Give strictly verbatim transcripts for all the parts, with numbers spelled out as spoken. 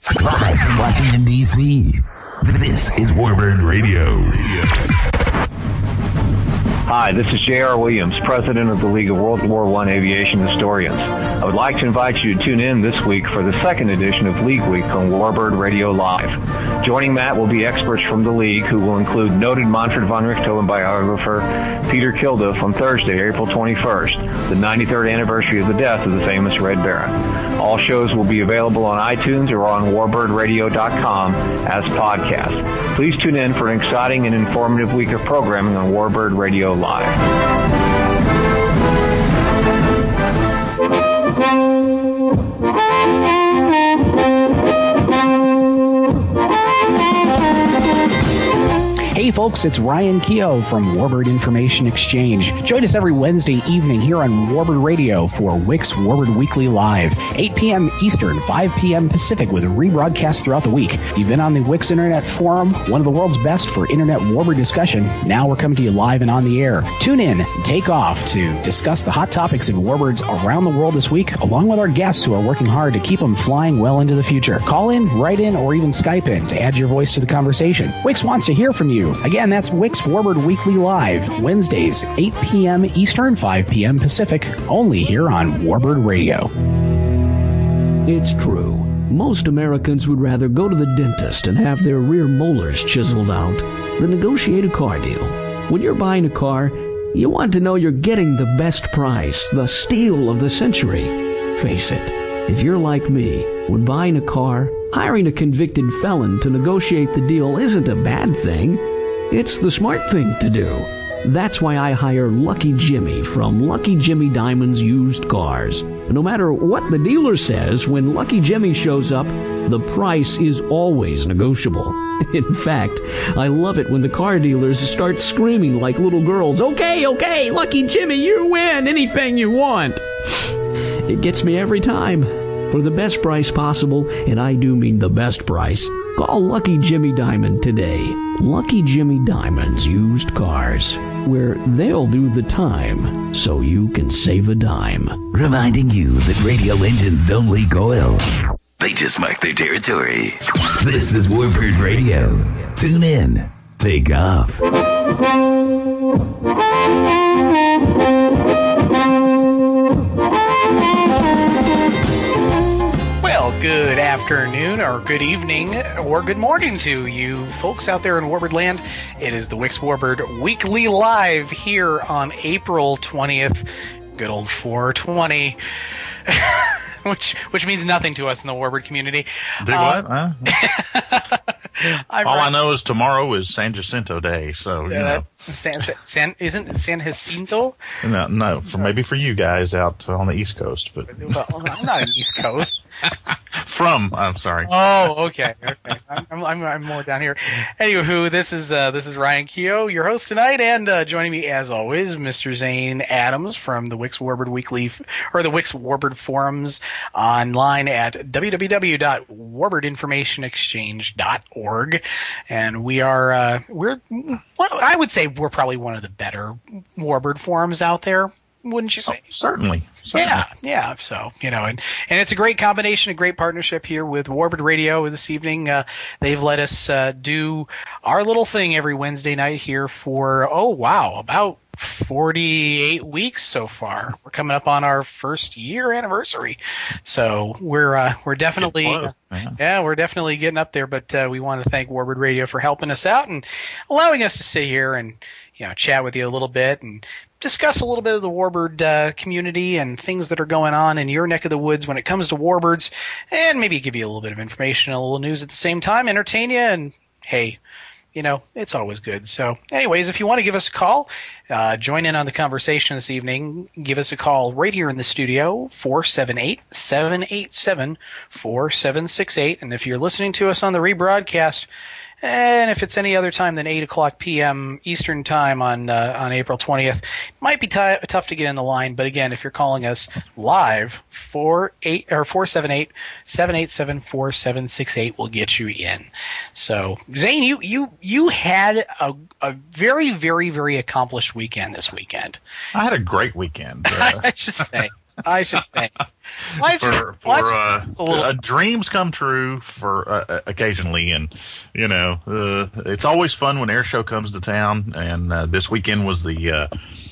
Live from Washington, D C, this is Warbird Radio. Hi, this is J R. Williams, President of the League of World War One Aviation Historians. I would like to invite you to tune in this week for the second edition of League Week on Warbird Radio Live. Joining Matt will be experts from the League, who will include noted Manfred von Richthofen biographer Peter Kilduff on Thursday, April twenty-first, the ninety-third anniversary of the death of the famous Red Baron. All shows will be available on iTunes or on warbird radio dot com as podcasts. Please tune in for an exciting and informative week of programming on Warbird Radio Live. Hey folks, it's Ryan Keogh from Warbird Information Exchange. Join us every Wednesday evening here on Warbird Radio for Wix Warbird Weekly Live, eight p.m. Eastern, five p.m. Pacific, with rebroadcasts throughout the week. You've been on the Wix Internet Forum, one of the world's best for Internet Warbird discussion. Now we're coming to you live and on the air. Tune in, take off to discuss the hot topics in Warbirds around the world this week, along with our guests who are working hard to keep them flying well into the future. Call in, write in, or even Skype in to add your voice to the conversation. Wix wants to hear from you. Again, that's Wix Warbird Weekly Live, Wednesdays, eight p.m. Eastern, five p.m. Pacific, only here on Warbird Radio. It's true. Most Americans would rather go to the dentist and have their rear molars chiseled out than negotiate a car deal. When you're buying a car, you want to know you're getting the best price, the steal of the century. Face it, if you're like me, when buying a car, hiring a convicted felon to negotiate the deal isn't a bad thing. It's the smart thing to do. That's why I hire Lucky Jimmy from Lucky Jimmy Diamonds Used Cars. No matter what the dealer says, when Lucky Jimmy shows up, the price is always negotiable. In fact, I love it when the car dealers start screaming like little girls, "Okay, okay, Lucky Jimmy, you win anything you want." It gets me every time. For the best price possible, and I do mean the best price, call Lucky Jimmy Diamond today. Lucky Jimmy Diamonds Used Cars, where they'll do the time so you can save a dime. Reminding you that radio engines don't leak oil. They just mark their territory. This is Warbird Radio. Tune in. Take off. Well, good afternoon, or good evening, or good morning to you folks out there in Warbird land. It is the Wix Warbird Weekly Live here on April twentieth. Good old four twenty. which which means nothing to us in the Warbird community. Do uh, what? Huh? All right. I know is tomorrow is San Jacinto Day, so you uh, know. San, San, isn't it San Jacinto? No, no, for maybe for you guys out on the East Coast, but well, I'm not on the East Coast. From, I'm sorry. Oh, okay, okay. I'm, I'm, I'm more down here. Anywho, this is uh, this is Ryan Keogh, your host tonight, and uh, joining me as always, Mister Zane Adams from the Wix Warbird Weekly, or the Wix Warbird forums online at w w w dot warbird information exchange dot org, and we are uh, we're well, I would say we're probably one of the better Warbird forums out there. Wouldn't you say? Oh, certainly. certainly. Yeah, yeah. So, you know, and, and it's a great combination, a great partnership here with Warbird Radio this evening. Uh, they've let us uh, do our little thing every Wednesday night here for, oh, wow, about forty-eight weeks so far. We're coming up on our first year anniversary. So we're uh, we're definitely, uh, yeah, we're definitely getting up there. But uh, we want to thank Warbird Radio for helping us out and allowing us to sit here and, you know, chat with you a little bit and discuss a little bit of the Warbird uh, community and things that are going on in your neck of the woods when it comes to Warbirds, and maybe give you a little bit of information and a little news at the same time, entertain you, and hey, you know, it's always good. So anyways, if you want to give us a call, uh, join in on the conversation this evening, give us a call right here in the studio, four seven eight, seven eight seven, four seven six eight, and if you're listening to us on the rebroadcast, and if it's any other time than eight o'clock p.m. Eastern Time on uh, on April twentieth, it might be t- tough to get in the line. But again, if you're calling us live, four eight or four seven eight, seven eight seven, four seven six eight will get you in. So, Zane, you you you had a a very very very accomplished weekend this weekend. I had a great weekend. Uh, I just say. I should say. Why for for uh, little... uh, dreams come true for uh, occasionally, and you know, uh, it's always fun when Air Show comes to town. And uh, this weekend was the uh,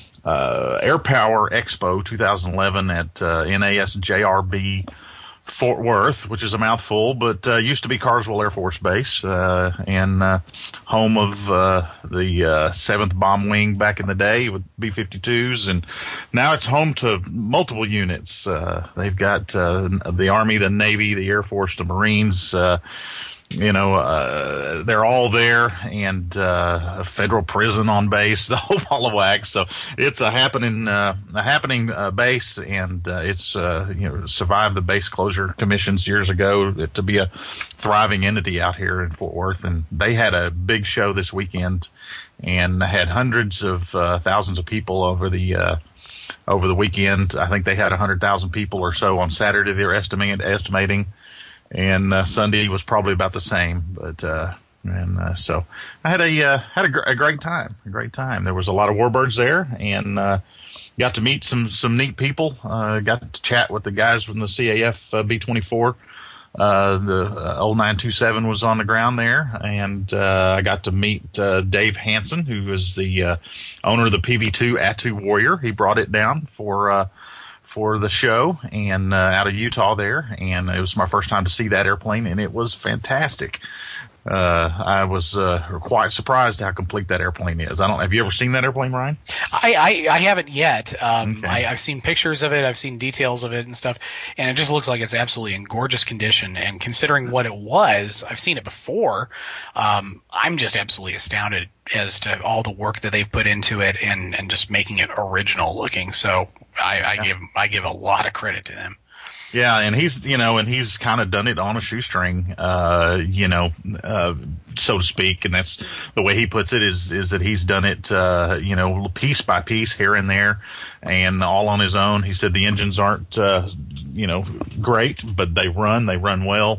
uh, Air Power Expo twenty eleven at uh, N A S J R B Fort Worth, which is a mouthful, but uh, used to be Carswell Air Force Base, uh, and uh, home of uh, the uh, seventh Bomb Wing back in the day with B fifty-twos, and now it's home to multiple units. Uh, they've got uh, the Army, the Navy, the Air Force, the Marines. Uh, you know, uh, they're all there, and uh, a federal prison on base, the whole ball of wax. So it's a happening, uh, a happening uh, base, and uh, it's uh, you know survived the base closure commissions years ago to be a thriving entity out here in Fort Worth. And they had a big show this weekend, and had hundreds of uh, thousands of people over the uh, over the weekend. I think they had a hundred thousand people or so on Saturday. They're estimating estimating. And uh, Sunday was probably about the same, but uh, and uh, so I had a uh, had a, gr- a great time, a great time. There was a lot of warbirds there, and uh, got to meet some some neat people. Uh, got to chat with the guys from the C A F uh, B twenty-four. Uh, the uh, old nine two seven was on the ground there, and uh, I got to meet uh, Dave Hansen, who is the uh, owner of the P V two Attu Warrior. He brought it down for. Uh, for the show, and uh, out of Utah there, and it was my first time to see that airplane, and it was fantastic. Uh, I was uh, quite surprised how complete that airplane is. I don't. Have you ever seen that airplane, Ryan? I, I, I haven't yet. Um, okay. I, I've seen pictures of it. I've seen details of it and stuff, and it just looks like it's absolutely in gorgeous condition. And considering what it was, I've seen it before. Um, I'm just absolutely astounded as to all the work that they've put into it, and, and just making it original looking. So I, I yeah. give I give a lot of credit to them. Yeah, and he's you know, and he's kind of done it on a shoestring, uh, you know, uh, so to speak. And that's the way he puts it is is that he's done it, uh, you know, piece by piece here and there, and all on his own. He said the engines aren't, uh, you know, great, but they run, they run well.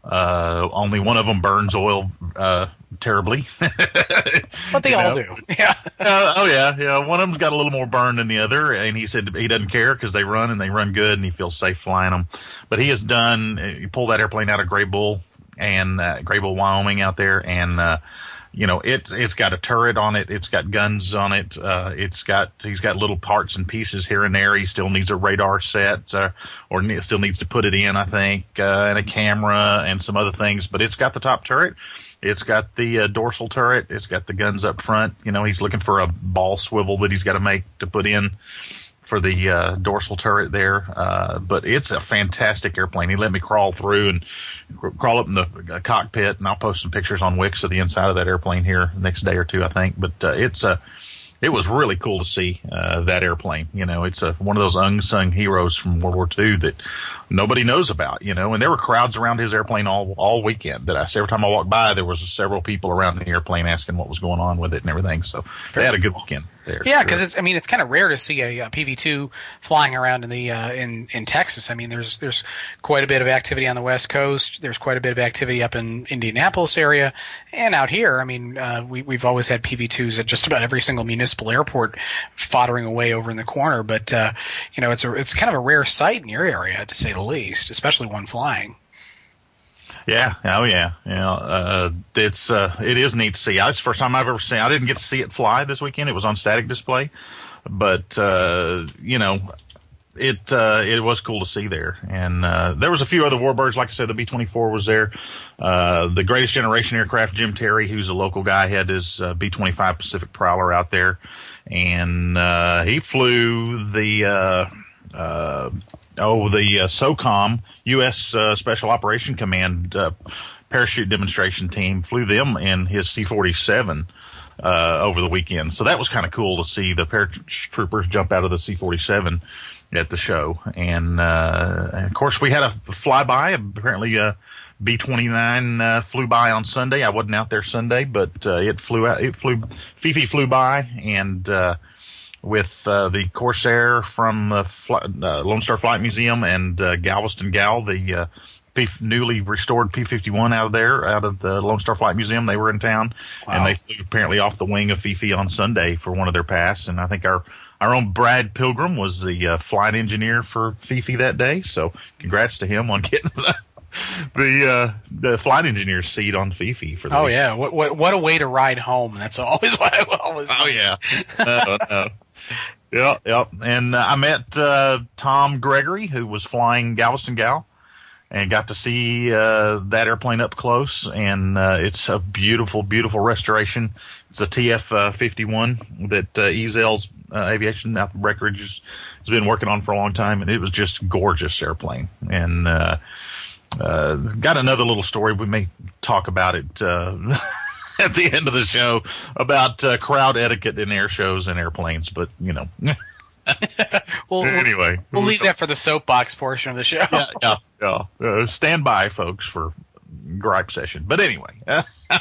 Uh, only one of them burns oil uh, terribly. But they you all know? do. Yeah. uh, oh, yeah. Yeah. One of them's got a little more burn than the other, and he said he doesn't care because they run and they run good, and he feels safe flying them. But he has done, he pulled that airplane out of Gray Bull, and uh, Gray Bull, Wyoming out there, and uh, you know, it's it's got a turret on it. It's got guns on it. Uh, it's got he's got little parts and pieces here and there. He still needs a radar set, uh, or ne- still needs to put it in, I think, uh, and a camera and some other things. But it's got the top turret. It's got the uh, dorsal turret. It's got the guns up front. You know, he's looking for a ball swivel that he's got to make to put in for the uh, dorsal turret there. Uh, but it's a fantastic airplane. He let me crawl through and cr- crawl up in the uh, cockpit, and I'll post some pictures on Wix of the inside of that airplane here the next day or two, I think. But uh, it's a it was really cool to see uh, that airplane. You know, it's a, one of those unsung heroes from World War Two that nobody knows about, you know, and there were crowds around his airplane all, all weekend that I, every time I walked by, there was several people around the airplane asking what was going on with it and everything. So they had a good weekend there. Yeah. Sure. Cause it's, I mean, it's kind of rare to see a, a P V two flying around in the, uh, in, in Texas. I mean, there's, there's quite a bit of activity on the West Coast. There's quite a bit of activity up in Indianapolis area and out here. I mean, uh, we, we've always had P V twos at just about every single municipal airport foddering away over in the corner. But, uh, you know, it's a, it's kind of a rare sight in your area, to say the least, especially one flying. Yeah, oh yeah, you know, uh, it's uh, it is neat to see. It's the first time I've ever seen. I didn't get to see it fly this weekend. It was on static display, but uh, you know, it uh, it was cool to see there. And uh, there was a few other warbirds, like I said, the B twenty-four was there. Uh, the Greatest Generation aircraft, Jim Terry, who's a local guy, had his uh, B twenty-five Pacific Prowler out there, and uh, he flew the. Uh, uh, Oh, the uh, SOCOM, U S Uh, Special Operation Command uh, parachute demonstration team flew them in his C forty-seven uh, over the weekend. So that was kind of cool to see the paratroopers jump out of the C forty-seven at the show. And, uh, and of course, we had a flyby. Apparently, uh, B twenty-nine uh, flew by on Sunday. I wasn't out there Sunday, but uh, it flew out. It flew. Fifi flew by, and uh, with uh, the Corsair from the Fly, uh, Lone Star Flight Museum and uh, Galveston Gal, the uh, P- newly restored P fifty-one out of there, out of the Lone Star Flight Museum. They were in town, wow. And they flew apparently off the wing of Fifi on Sunday for one of their pass. And I think our, our own Brad Pilgrim was the uh, flight engineer for Fifi that day. So congrats to him on getting the the, uh, the flight engineer's seat on Fifi for the Oh week. yeah, what what what a way to ride home. That's always what I always. Oh yeah. no, no. Yep, yep. And uh, I met uh, Tom Gregory, who was flying Galveston Gal, and got to see uh, that airplane up close. And uh, it's a beautiful, beautiful restoration. It's a T F fifty-one that uh, E Z L's uh, Aviation out of Breckenridge has been working on for a long time, and it was just gorgeous airplane. And uh, uh, got another little story. We may talk about it uh, at the end of the show about uh, crowd etiquette in air shows and airplanes, but you know. well, anyway, we'll leave that for the soapbox portion of the show. yeah, yeah, yeah. Uh, stand by, folks, for gripe session. But anyway, uh,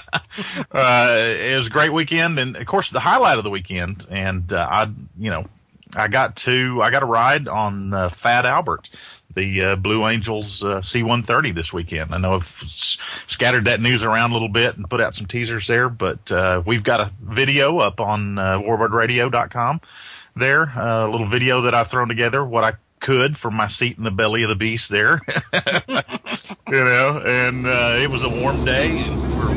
it was a great weekend, and of course, the highlight of the weekend. And uh, I, you know, I got to I got a ride on uh, Fat Albert, the uh, Blue Angels uh, C one thirty this weekend. I know I've s- scattered that news around a little bit and put out some teasers there, but uh, we've got a video up on uh, warbird radio dot com there, uh, a little video that I've thrown together, what I could from my seat in the belly of the beast there. You know, and uh, it was a warm day. And we're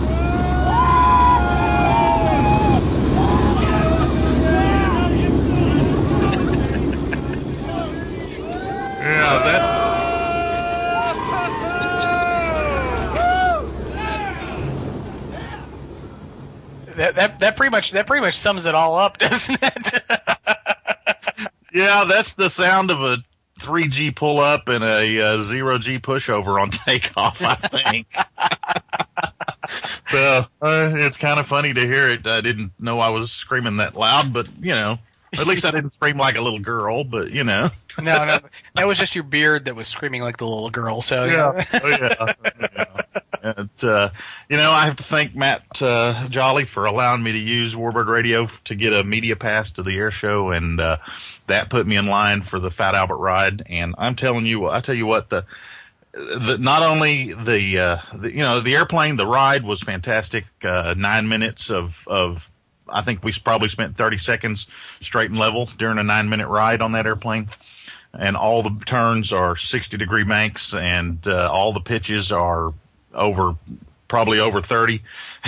Yeah, that. That, that that pretty much that pretty much sums it all up, doesn't it? Yeah, that's the sound of a three G pull up and a uh, zero G pushover on takeoff, I think. So uh, it's kind of funny to hear it. I didn't know I was screaming that loud, but you know, at least I didn't scream like a little girl. But you know. No, no, that was just your beard that was screaming like the little girl. So yeah, oh, yeah. yeah. And, uh, you know, I have to thank Matt uh, Jolly for allowing me to use Warbird Radio to get a media pass to the air show, and uh, that put me in line for the Fat Albert ride. And I'm telling you, I tell you what, the, the not only the, uh, the you know the airplane, the ride was fantastic. Uh, nine minutes of of I think we probably spent thirty seconds straight and level during a nine minute ride on that airplane. And all the turns are sixty degree banks, and uh, all the pitches are over, probably over thirty,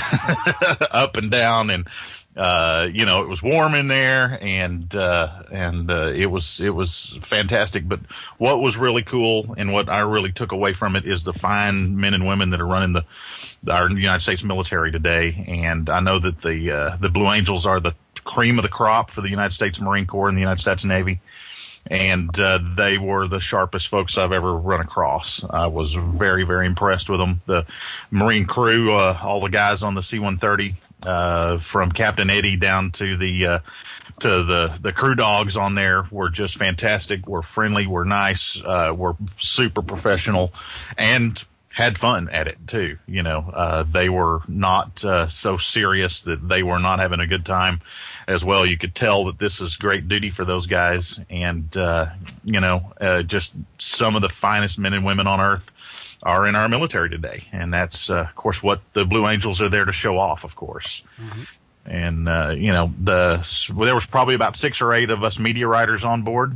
up and down. And, uh, you know, it was warm in there, and, uh, and, uh, it was, it was fantastic. But what was really cool and what I really took away from it is the fine men and women that are running the, our United States military today. And I know that the, uh, the Blue Angels are the cream of the crop for the United States Marine Corps and the United States Navy. And uh, they were the sharpest folks I've ever run across. I was very, very impressed with them. The Marine crew, uh, all the guys on the C one thirty, uh, from Captain Eddie down to the uh, to the the crew dogs on there, were just fantastic. Were friendly, were nice, uh, were super professional, and had fun at it too. You know, uh, they were not uh, so serious that they were not having a good time as well. You could tell that this is great duty for those guys, and uh, you know, uh, just some of the finest men and women on earth are in our military today, and that's uh, of course what the Blue Angels are there to show off, of course. Mm-hmm. And uh, you know, the well, there was probably about six or eight of us media writers on board,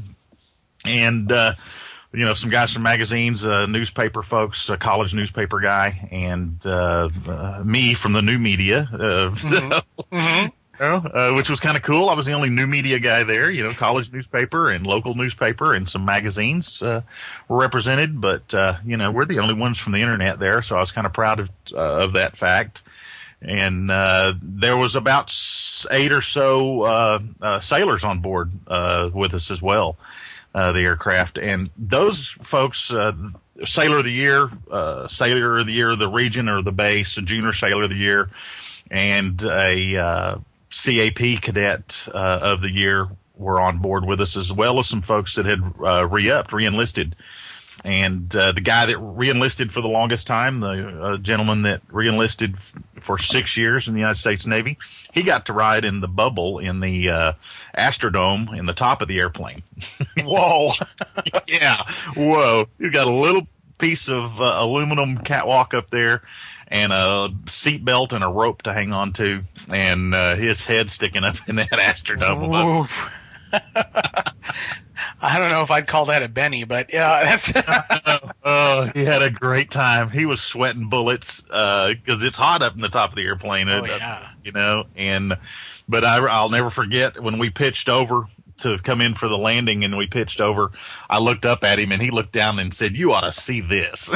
and uh, you know, some guys from magazines, uh, newspaper folks, a college newspaper guy, and uh, uh, me from the new media, uh, mm-hmm. Mm-hmm. You know, uh, which was kind of cool. I was the only new media guy there, you know, college newspaper and local newspaper and some magazines uh, were represented. But, uh, you know, we're the only ones from the internet there, so I was kind of proud of, uh, of that fact. And uh, there was about eight or so uh, uh, sailors on board uh, with us as well. Uh, the aircraft, and those folks, uh, Sailor of the Year, uh, Sailor of the Year of the region or the base, a Junior Sailor of the Year, and a uh, C A P Cadet uh, of the Year were on board with us, as well as some folks that had uh, re-upped, re-enlisted. And uh, the guy that re-enlisted for the longest time, the uh, gentleman that re-enlisted for six years in the United States Navy, he got to ride in the bubble in the uh, Astrodome in the top of the airplane. Whoa. Yeah. Whoa. You got a little piece of uh, aluminum catwalk up there and a seat belt and a rope to hang on to, and uh, his head sticking up in that Astrodome. I don't know if I'd call that a Benny, but yeah, that's. Oh, he had a great time. He was sweating bullets because uh, it's hot up in the top of the airplane. Oh, uh, yeah. You know, and but I, I'll never forget when we pitched over to come in for the landing, and we pitched over. I looked up at him, and he looked down and said, "You ought to see this."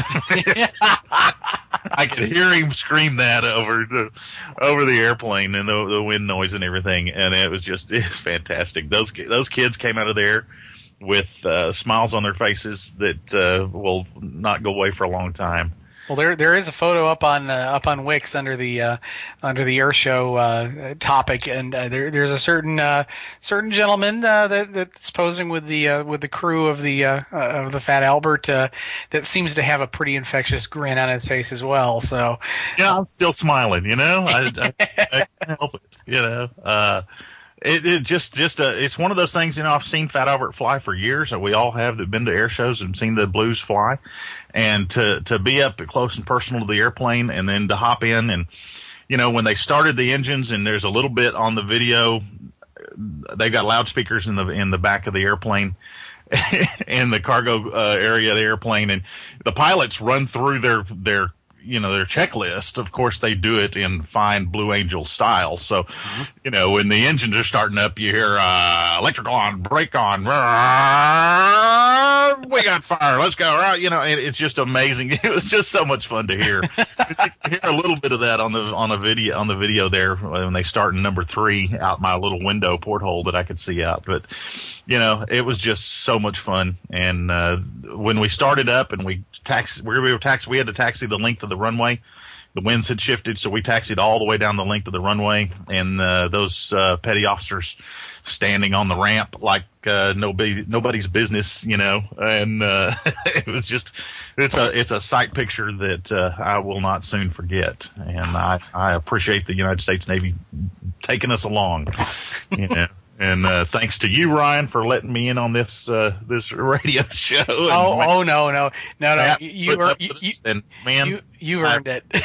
I could hear him scream that over the over the airplane and the, the wind noise and everything, and it was just it was fantastic. Those those kids came out of there with uh, smiles on their faces that uh, will not go away for a long time. Well, there there is a photo up on uh, up on Wix under the uh, under the air show uh, topic, and uh, there there's a certain uh, certain gentleman uh, that that's posing with the uh, with the crew of the uh, of the Fat Albert uh, that seems to have a pretty infectious grin on his face as well. So yeah, I'm still smiling. You know, I, I, I can't help it. You know. Uh, It, it just, just, uh, it's one of those things, you know, I've seen Fat Albert fly for years, and we all have that been to air shows and seen the Blues fly. And to, to be up close and personal to the airplane and then to hop in and, you know, when they started the engines and there's a little bit on the video, they've got loudspeakers in the, in the back of the airplane. In the cargo uh, area of the airplane, and the pilots run through their, their, you know, their checklist. Of course, they do it in fine Blue Angel style. So, mm-hmm. you know, when the engines are starting up, you hear uh, electrical on, brake on, we got fire, let's go. Right? You know, it, it's just amazing. It was just so much fun to hear. You hear a little bit of that on the on the video on the video there when they start in number three out my little window porthole that I could see out. But you know, it was just so much fun. And uh, when we started up and we taxi, we were taxi, we had to taxi the length of the runway. The winds had shifted, so we taxied all the way down the length of the runway, and uh, those uh, petty officers standing on the ramp like uh, nobody nobody's business, you know. And uh, it was just it's a it's a sight picture that uh, I will not soon forget, and I I appreciate the United States Navy taking us along, you know. And uh, thanks to you, Ryan, for letting me in on this uh, this radio show. Oh, my, oh no, no, no, no! You, you, you, you, and man, you, you've earned I, it.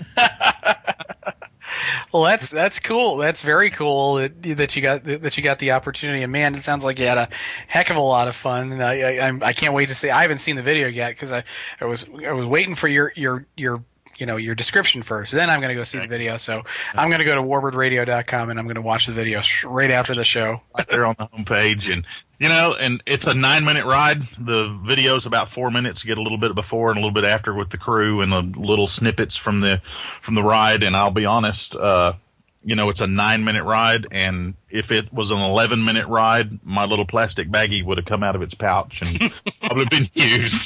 Well, that's that's cool. That's very cool that, that you got that you got the opportunity. And man, it sounds like you had a heck of a lot of fun. And I I, I can't wait to see. I haven't seen the video yet because I, I was I was waiting for your your your. you know, your description first. Then I'm going to go see the video. So I'm going to go to warbird radio dot com and I'm going to watch the video right after the show. Right there on the homepage. And, you know, and it's a nine minute ride. The video's about four minutes. You get a little bit before and a little bit after with the crew and the little snippets from the, from the ride. And I'll be honest, uh, you know, it's a nine minute ride. And if it was an eleven minute ride, my little plastic baggie would have come out of its pouch and probably been used.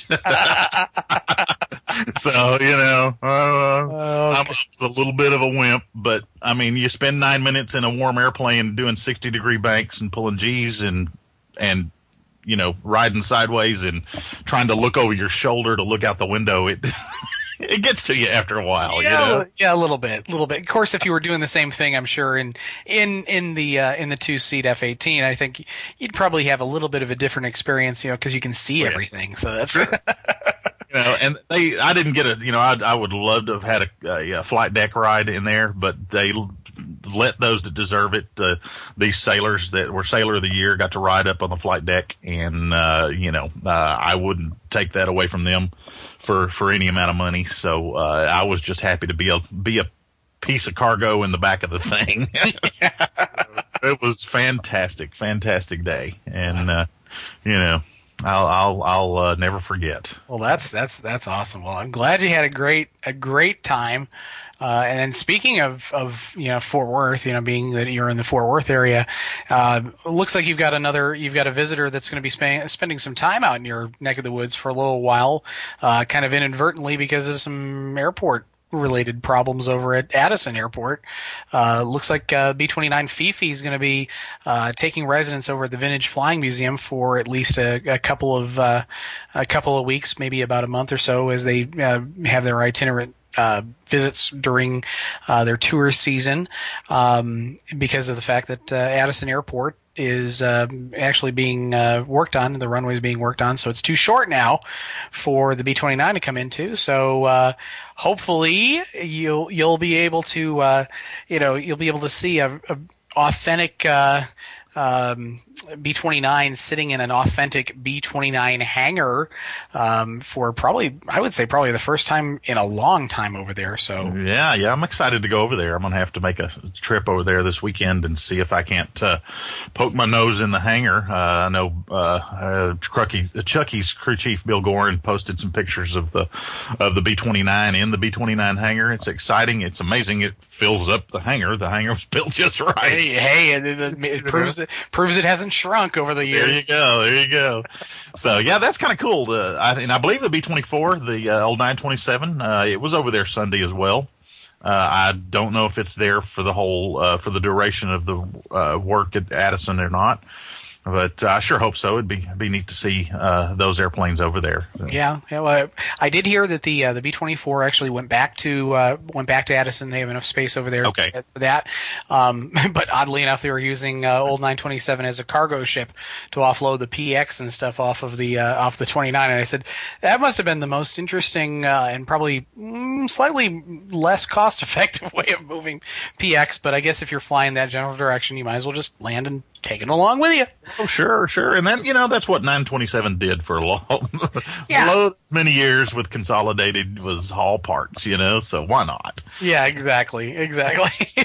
So, you know, uh, oh, okay. I was a little bit of a wimp, but I mean, you spend nine minutes in a warm airplane doing sixty degree banks and pulling G's and, and, you know, riding sideways and trying to look over your shoulder to look out the window. It, it gets to you after a while, yeah, you know? Yeah, a little bit, a little bit. Of course, if you were doing the same thing, I'm sure in, in, in the, uh, in the two seat F eighteen, I think you'd probably have a little bit of a different experience, you know, cause you can see oh, yeah. everything. So that's, you know, and they, I didn't get a, you know, I, I would love to have had a, a, a flight deck ride in there, but they let those that deserve it. Uh, these sailors that were Sailor of the Year got to ride up on the flight deck, and uh, you know, uh, I wouldn't take that away from them for, for any amount of money. So uh, I was just happy to be a be a piece of cargo in the back of the thing. It was fantastic, fantastic day, and uh, you know. I'll I'll I'll uh, never forget. Well, that's that's that's awesome. Well, I'm glad you had a great a great time. Uh, and then speaking of of you know Fort Worth, you know, being that you're in the Fort Worth area, uh, it looks like you've got another you've got a visitor that's going to be spending spending some time out in your neck of the woods for a little while, uh, kind of inadvertently because of some airport related problems over at Addison Airport. Uh, looks like uh, B twenty-nine Fifi is going to be uh, taking residence over at the Vintage Flying Museum for at least a, a couple of uh, a couple of weeks, maybe about a month or so, as they uh, have their itinerant uh, visits during uh, their tour season, um, because of the fact that uh, Addison Airport is uh, actually being uh, worked on, the runway is being worked on, so it's too short now for the B twenty-nine to come into. So uh, hopefully you'll you'll be able to uh, you know you'll be able to see a, a authentic uh, um, B twenty-nine sitting in an authentic B twenty-nine hangar um, for probably, I would say, probably the first time in a long time over there. So yeah, yeah, I'm excited to go over there. I'm going to have to make a trip over there this weekend and see if I can't uh, poke my nose in the hangar. Uh, I know uh, uh, Chucky, Chucky's crew chief Bill Gorin posted some pictures of the of the B twenty-nine in the B twenty-nine hangar. It's exciting. It's amazing. It fills up the hangar. The hangar was built just right. Hey, hey it, it, it proves it proves it hasn't shrunk over the years. There you go. There you go. So yeah, that's kind of cool. Uh, I, and I believe the B twenty-four, the uh, old nine twenty-seven, uh, it was over there Sunday as well. Uh, I don't know if it's there for the whole uh, for the duration of the uh, work at Addison or not. But I sure hope so. It'd be be neat to see uh, those airplanes over there. So. Yeah, yeah well, I did hear that the uh, the B twenty-four actually went back to uh, went back to Addison. They have enough space over there okay. for that. Um, but oddly enough, they were using uh, old nine twenty-seven as a cargo ship to offload the P X and stuff off of the uh, off the twenty-nine. And I said that must have been the most interesting uh, and probably mm, slightly less cost effective way of moving P X. But I guess if you're flying that general direction, you might as well just land and take it along with you. Oh, sure, sure. And then, you know, that's what nine twenty-seven did for a long, yeah. many years with Consolidated was haul parts, you know, so why not? Yeah, exactly, exactly.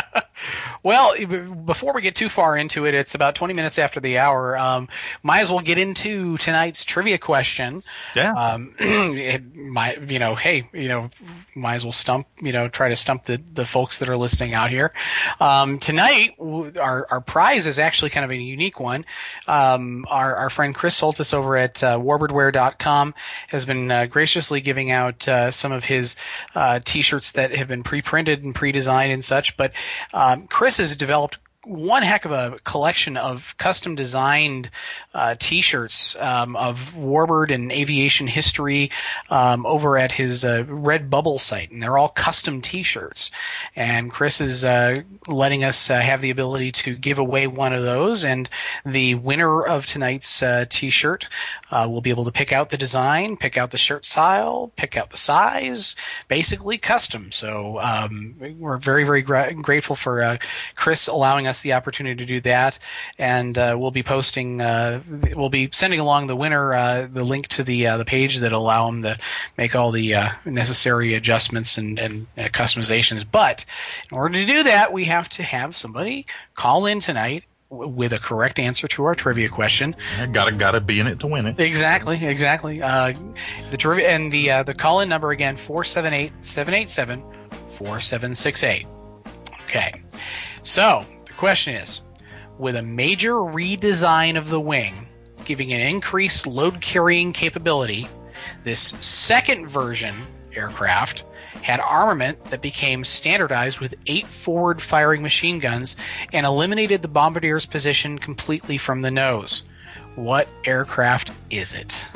Well, before we get too far into it, it's about twenty minutes after the hour. Um, might as well get into tonight's trivia question. Yeah. Um, it might, you know, hey, you know, might as well stump, you know, try to stump the, the folks that are listening out here. Um, tonight, our our prize is actually kind of a unique one. Um, our our friend Chris Soltis over at uh, warbird dot com has been uh, graciously giving out uh, some of his uh, T-shirts that have been pre-printed and pre-designed and such. But um, Chris has developed one heck of a collection of custom designed uh, T-shirts um, of Warbird and aviation history um, over at his uh, Redbubble site, and they're all custom T-shirts. And Chris is uh, letting us uh, have the ability to give away one of those, and the winner of tonight's uh, T-shirt uh, will be able to pick out the design, pick out the shirt style, pick out the size, basically custom. So um, we're very, very gra- grateful for uh, Chris allowing us the opportunity to do that, and uh, we'll be posting uh, we'll be sending along the winner uh, the link to the uh, the page that allow him to make all the uh, necessary adjustments and, and uh, customizations. But in order to do that, we have to have somebody call in tonight w- with a correct answer to our trivia question. Yeah, gotta gotta be in it to win it. Exactly, exactly. Uh, the trivia and the uh, the call in number again four seven eight, seven eight seven, four seven six eight. Okay, so question is, with a major redesign of the wing, giving an increased load-carrying capability, this second version aircraft had armament that became standardized with eight forward-firing machine guns and eliminated the bombardier's position completely from the nose. What aircraft is it?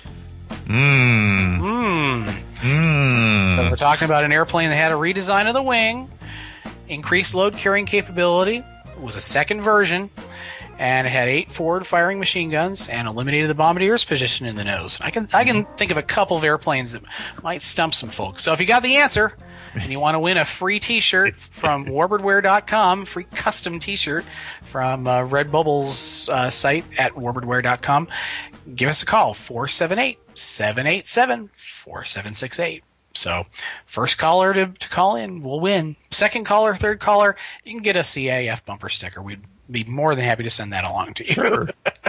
Mmm. Mmm. Mmm. So we're talking about an airplane that had a redesign of the wing, increased load-carrying capability, was a second version, and it had eight forward-firing machine guns and eliminated the bombardier's position in the nose. I can I can think of a couple of airplanes that might stump some folks. So if you got the answer and you want to win a free T-shirt from warbird dot com, free custom T-shirt from uh, Redbubble's uh, site at warbird dot com, give us a call, four seven eight, seven eight seven, four seven six eight. So, first caller to, to call in will win. Second caller, third caller, you can get a C A F bumper sticker. We'd be more than happy to send that along to you. Sure.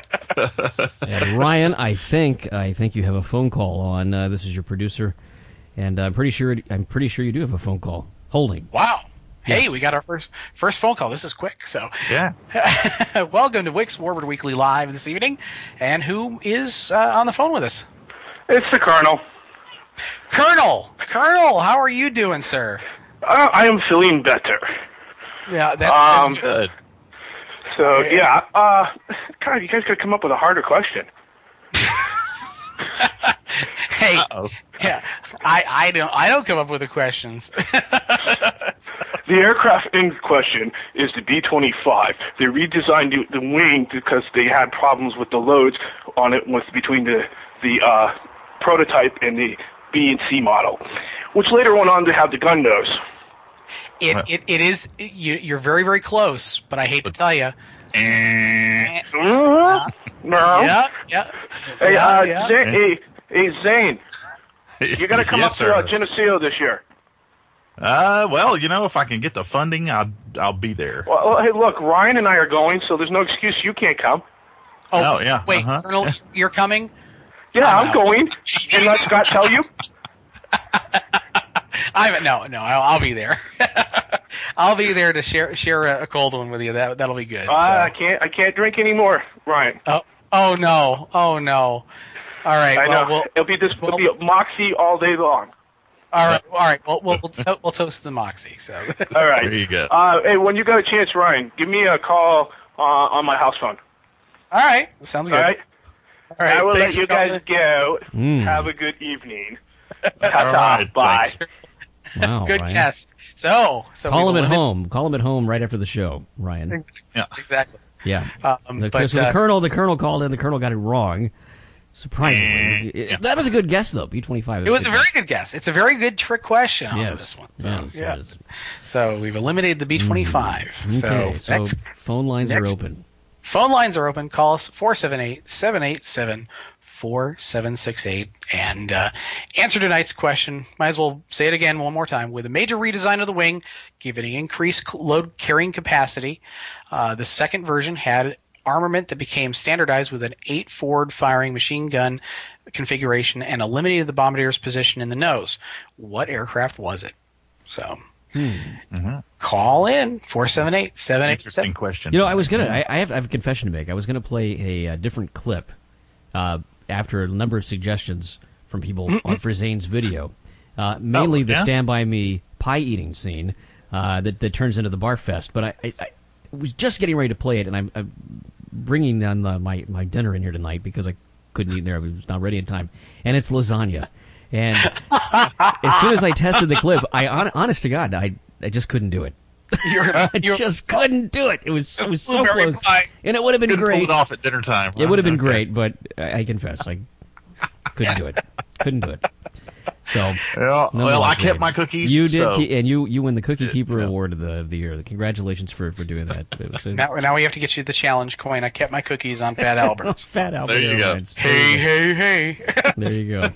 And Ryan, I think I think you have a phone call on. Uh, this is your producer, and I'm pretty sure I'm pretty sure you do have a phone call holding. Wow. Hey, Yes. we got our first first phone call. This is quick. So, Yeah. welcome to Wix Warbird Weekly Live this evening. And who is uh, on the phone with us? It's the Colonel. Colonel! Colonel, how are you doing, sir? Uh, I am feeling better. Yeah, that's, that's Um, good. Good. So, yeah, uh, God, you guys could come up with a harder question. Hey, Uh-oh. yeah, I, I don't I don't come up with the questions. The aircraft in question is the B twenty-five. They redesigned the, the wing because they had problems with the loads on it with between the, the uh, prototype and the B and C model, which later went on to have the gun nose. It it, it is you, you're very very close, but I hate to tell you, No. Yeah, yeah. Hey, yeah, uh, yeah. Zane, hey, hey, Zane, you got to come Yes, up sir. to uh, Geneseo this year. Uh, well, you know, if I can get the funding, I'll I'll be there. Well, well, hey, look, Ryan and I are going, so there's no excuse you can't come. Oh, yeah. Wait, uh-huh. Colonel, you're coming? Yeah, I'm I'm, out. going. And let Scott tell you. I no, no, I'll, I'll be there. I'll be there to share share a, a cold one with you. That that'll be good. Uh, so. I can't. I can't drink anymore, Ryan. Oh, oh no, oh no. All right, I well, know. we'll, It'll be this. well- It'll be Moxie all day long. all right, all right. Well, we'll we'll, to- we'll toast the Moxie. So. All right. There you go. Uh, hey, when you got a chance, Ryan, give me a call uh, on my house phone. All right, sounds good. All right. All right, I will thanks let you for guys calling. go. Mm. Have a good evening. All Ta-ta. right, Bye. thanks. Wow, Good Ryan. guess. So, so Call him we've at eliminated- home. Call him at home right after the show, Ryan. Yeah. Exactly. Yeah. Um, The, but, so the uh, colonel, the colonel called in. The colonel got it wrong. Surprisingly, It- that was a good guess though. B twenty-five. It was a very good guess. It's a very good trick question off yes. of this one. So, Yes, yeah. yes. So we've eliminated the B twenty-five. Okay, So, so next, phone lines next- are open. phone lines are open. Call us four seven eight, seven eight seven, four seven six eight and uh, answer tonight's question. Might as well say it again one more time. With a major redesign of the wing, giving increased c- load carrying capacity, uh, the second version had armament that became standardized with an eight forward firing machine gun configuration and eliminated the bombardier's position in the nose. What aircraft was it? So call in four seven eight, seven eight Interesting seven. question. You know, I was gonna. I, I, have, I have a confession to make. I was gonna play a, uh different clip uh, after a number of suggestions from people on for Zane's video. Uh, mainly Oh, the yeah? Stand By Me pie eating scene uh, that that turns into the bar fest. But I, I, I was just getting ready to play it, and I'm, I'm bringing on the, my my dinner in here tonight because I couldn't eat there. I was not ready in time, and it's lasagna. And as soon as I tested the clip, I hon- honest to God, I I just couldn't do it. You're, I you're, just couldn't do it. It was it was so Blueberry close, pie. and it would have been Couldn't pull great. it off at dinner time. It would have been Okay. great, but I, I confess I couldn't do it. Couldn't do it. So Well, well, I nonetheless, kept Zane, my cookies. You did, so- keep, and you you win the Cookie Keeper yeah. Award of the of the year. Congratulations for, for doing that. It was a, now, now we have to get you the challenge coin. I kept my cookies on Fat Albert's. Fat Albert There you go. Airlines. Hey, hey, hey. There you go.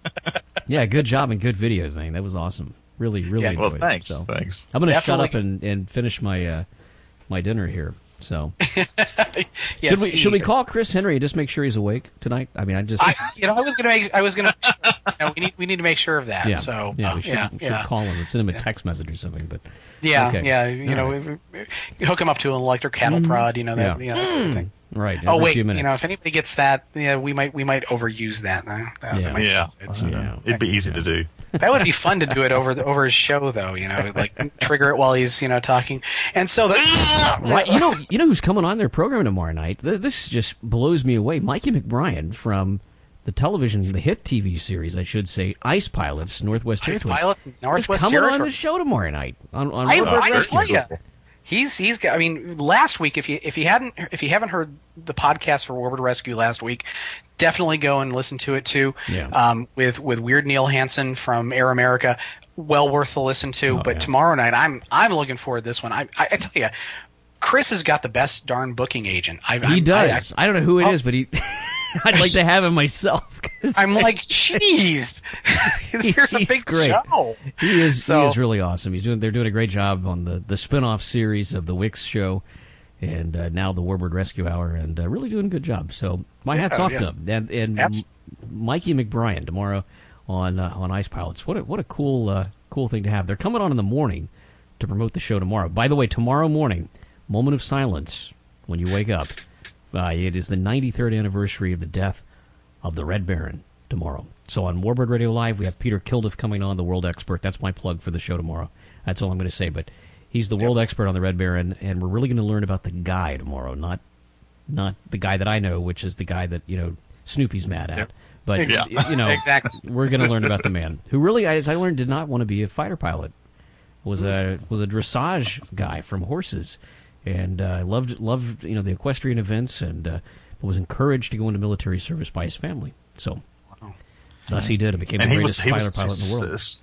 Yeah, good job and good video, Zane. That was awesome. Really, really Yeah, enjoyed Well, it. thanks. So Thanks. I'm going to shut Definitely. up and, and finish my uh, my dinner here. So Yes, should we should we eat. call Chris Henry and just make sure he's awake tonight? I mean, I just I, you know, I was gonna make. I was gonna. You know, we need. We need to make sure of that. yeah So yeah uh, we should, yeah, should yeah. call him and send him a text message or something. But Yeah, okay. yeah. You All know, right. we- we- hook him up to an electric cattle prod. You know that. Yeah. You know, that kind of thing. right. Oh every wait, few minutes. you know, if anybody gets that, yeah, we might we might overuse that. Uh, that Yeah. might- Yeah. it's- Uh, Yeah. It'd be easy to do. that would be fun to do it over the over his show, though. You know, like trigger it while he's you know talking, and so the Right, you know, you know who's coming on their program tomorrow night? Th- This just blows me away. Mikey McBrien from the television, the hit T V series, I should say, Ice Pilots, Northwest Ice Territories. Pilots, is Northwest coming Territories. on the show tomorrow night on on I, Warburg I Rescue. tell you, he's he's got. I mean, last week, if you if you hadn't if you haven't heard the podcast for Warburg Rescue last week, definitely go and listen to it too. Yeah. Um, with with Weird Neil Hansen from Air America, well worth the listen to. Oh, but yeah. tomorrow night, I'm I'm looking forward to this one. I I, I tell you, Chris has got the best darn booking agent. I, He I'm, does. I, don't know who it Oh. is, but he. I'd like to have him myself. 'cause I, am like, jeez, here's a He's big great. show. He is. So- he is really awesome. He's doing. They're doing a great job on the the spin-off series of the Wix show, and uh, now the Warburg Rescue Hour, and uh, really doing a good job. So my hats off yes. to him. And, and Abs- Mikey McBrien tomorrow on uh, on Ice Pilots. What a what a cool uh, cool thing to have. They're coming on in the morning to promote the show tomorrow. By the way, tomorrow morning, moment of silence when you wake up. Uh, it is the ninety-third anniversary of the death of the Red Baron tomorrow. So on Warbird Radio Live, we have Peter Kilduff coming on, the world expert. That's my plug for the show tomorrow. That's all I'm going to say. But he's the world expert on the Red Baron, and we're really going to learn about the guy tomorrow, not not the guy that I know, which is the guy that, you know, Snoopy's mad at. Yep. But, Yeah. y- you know, Exactly. we're going to learn about the man who really, as I learned, did not want to be a fighter pilot. Was a was a dressage guy from horses, and uh, loved loved you know the equestrian events, and uh, was encouraged to go into military service by his family. So, thus he did, and became And the he greatest was he fighter was pilot in the world. s-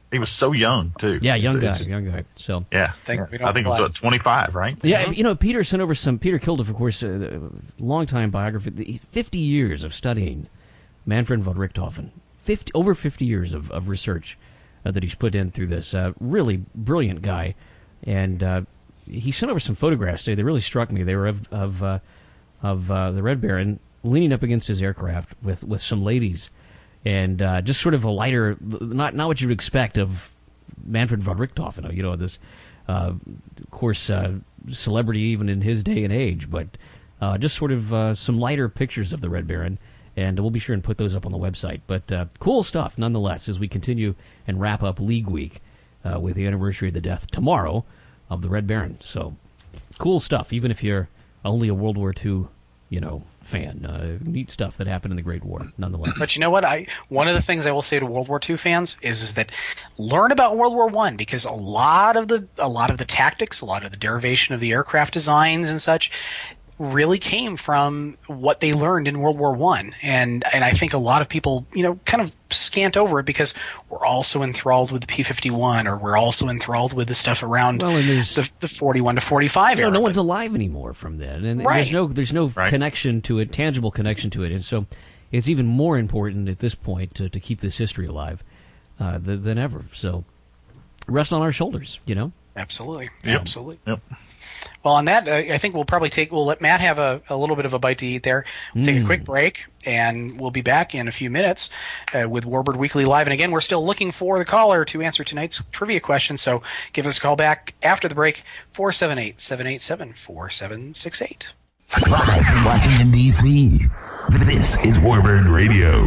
He was so young too. Yeah, young it's, guy, it's, young guy. So yeah, thing we don't I think it was what, twenty-five, right? Yeah, Mm-hmm. you know, Peter sent over some. Peter Kilduff, of course, a uh, long-time biography. Fifty years of studying Manfred von Richthofen. Fifty over fifty years of of research uh, that he's put in through this. Uh, really brilliant guy, and uh, he sent over some photographs today. They really struck me. They were of of uh, of uh, the Red Baron leaning up against his aircraft with with some ladies. And uh, just sort of a lighter, not not what you would expect of Manfred von Richthofen, you know, this, uh, of course, uh, celebrity even in his day and age, but uh, just sort of uh, some lighter pictures of the Red Baron, and we'll be sure and put those up on the website. But uh, cool stuff, nonetheless, as we continue and wrap up League Week uh, with the anniversary of the death tomorrow of the Red Baron. So, cool stuff, even if you're only a World War Two, you know, fan. Uh, neat stuff that happened in the Great War, nonetheless. But you know what? I one of the things I will say to World War Two fans is is that learn about World War One, because a lot of the a lot of the tactics, a lot of the derivation of the aircraft designs and such really came from what they learned in World War One, and and I think a lot of people, you know, kind of scant over it because we're also enthralled with the P fifty-one, or we're also enthralled with the stuff around well, and the, the forty-one to forty-five no, era. No one's alive anymore from then, and right. there's no there's no right. connection to it, tangible connection to it, and so it's even more important at this point to, to keep this history alive uh, than, than ever. So rest on our shoulders, you know. Absolutely, yep. absolutely. Yep. Well, on that, uh, I think we'll probably take. We'll let Matt have a, a little bit of a bite to eat there. We'll take Mm. a quick break, and we'll be back in a few minutes uh, with Warbird Weekly Live. And again, we're still looking for the caller to answer tonight's trivia question. So give us a call back after the break, four seven eight, seven eight seven, four seven six eight. Live from Washington, D C, this is Warbird Radio.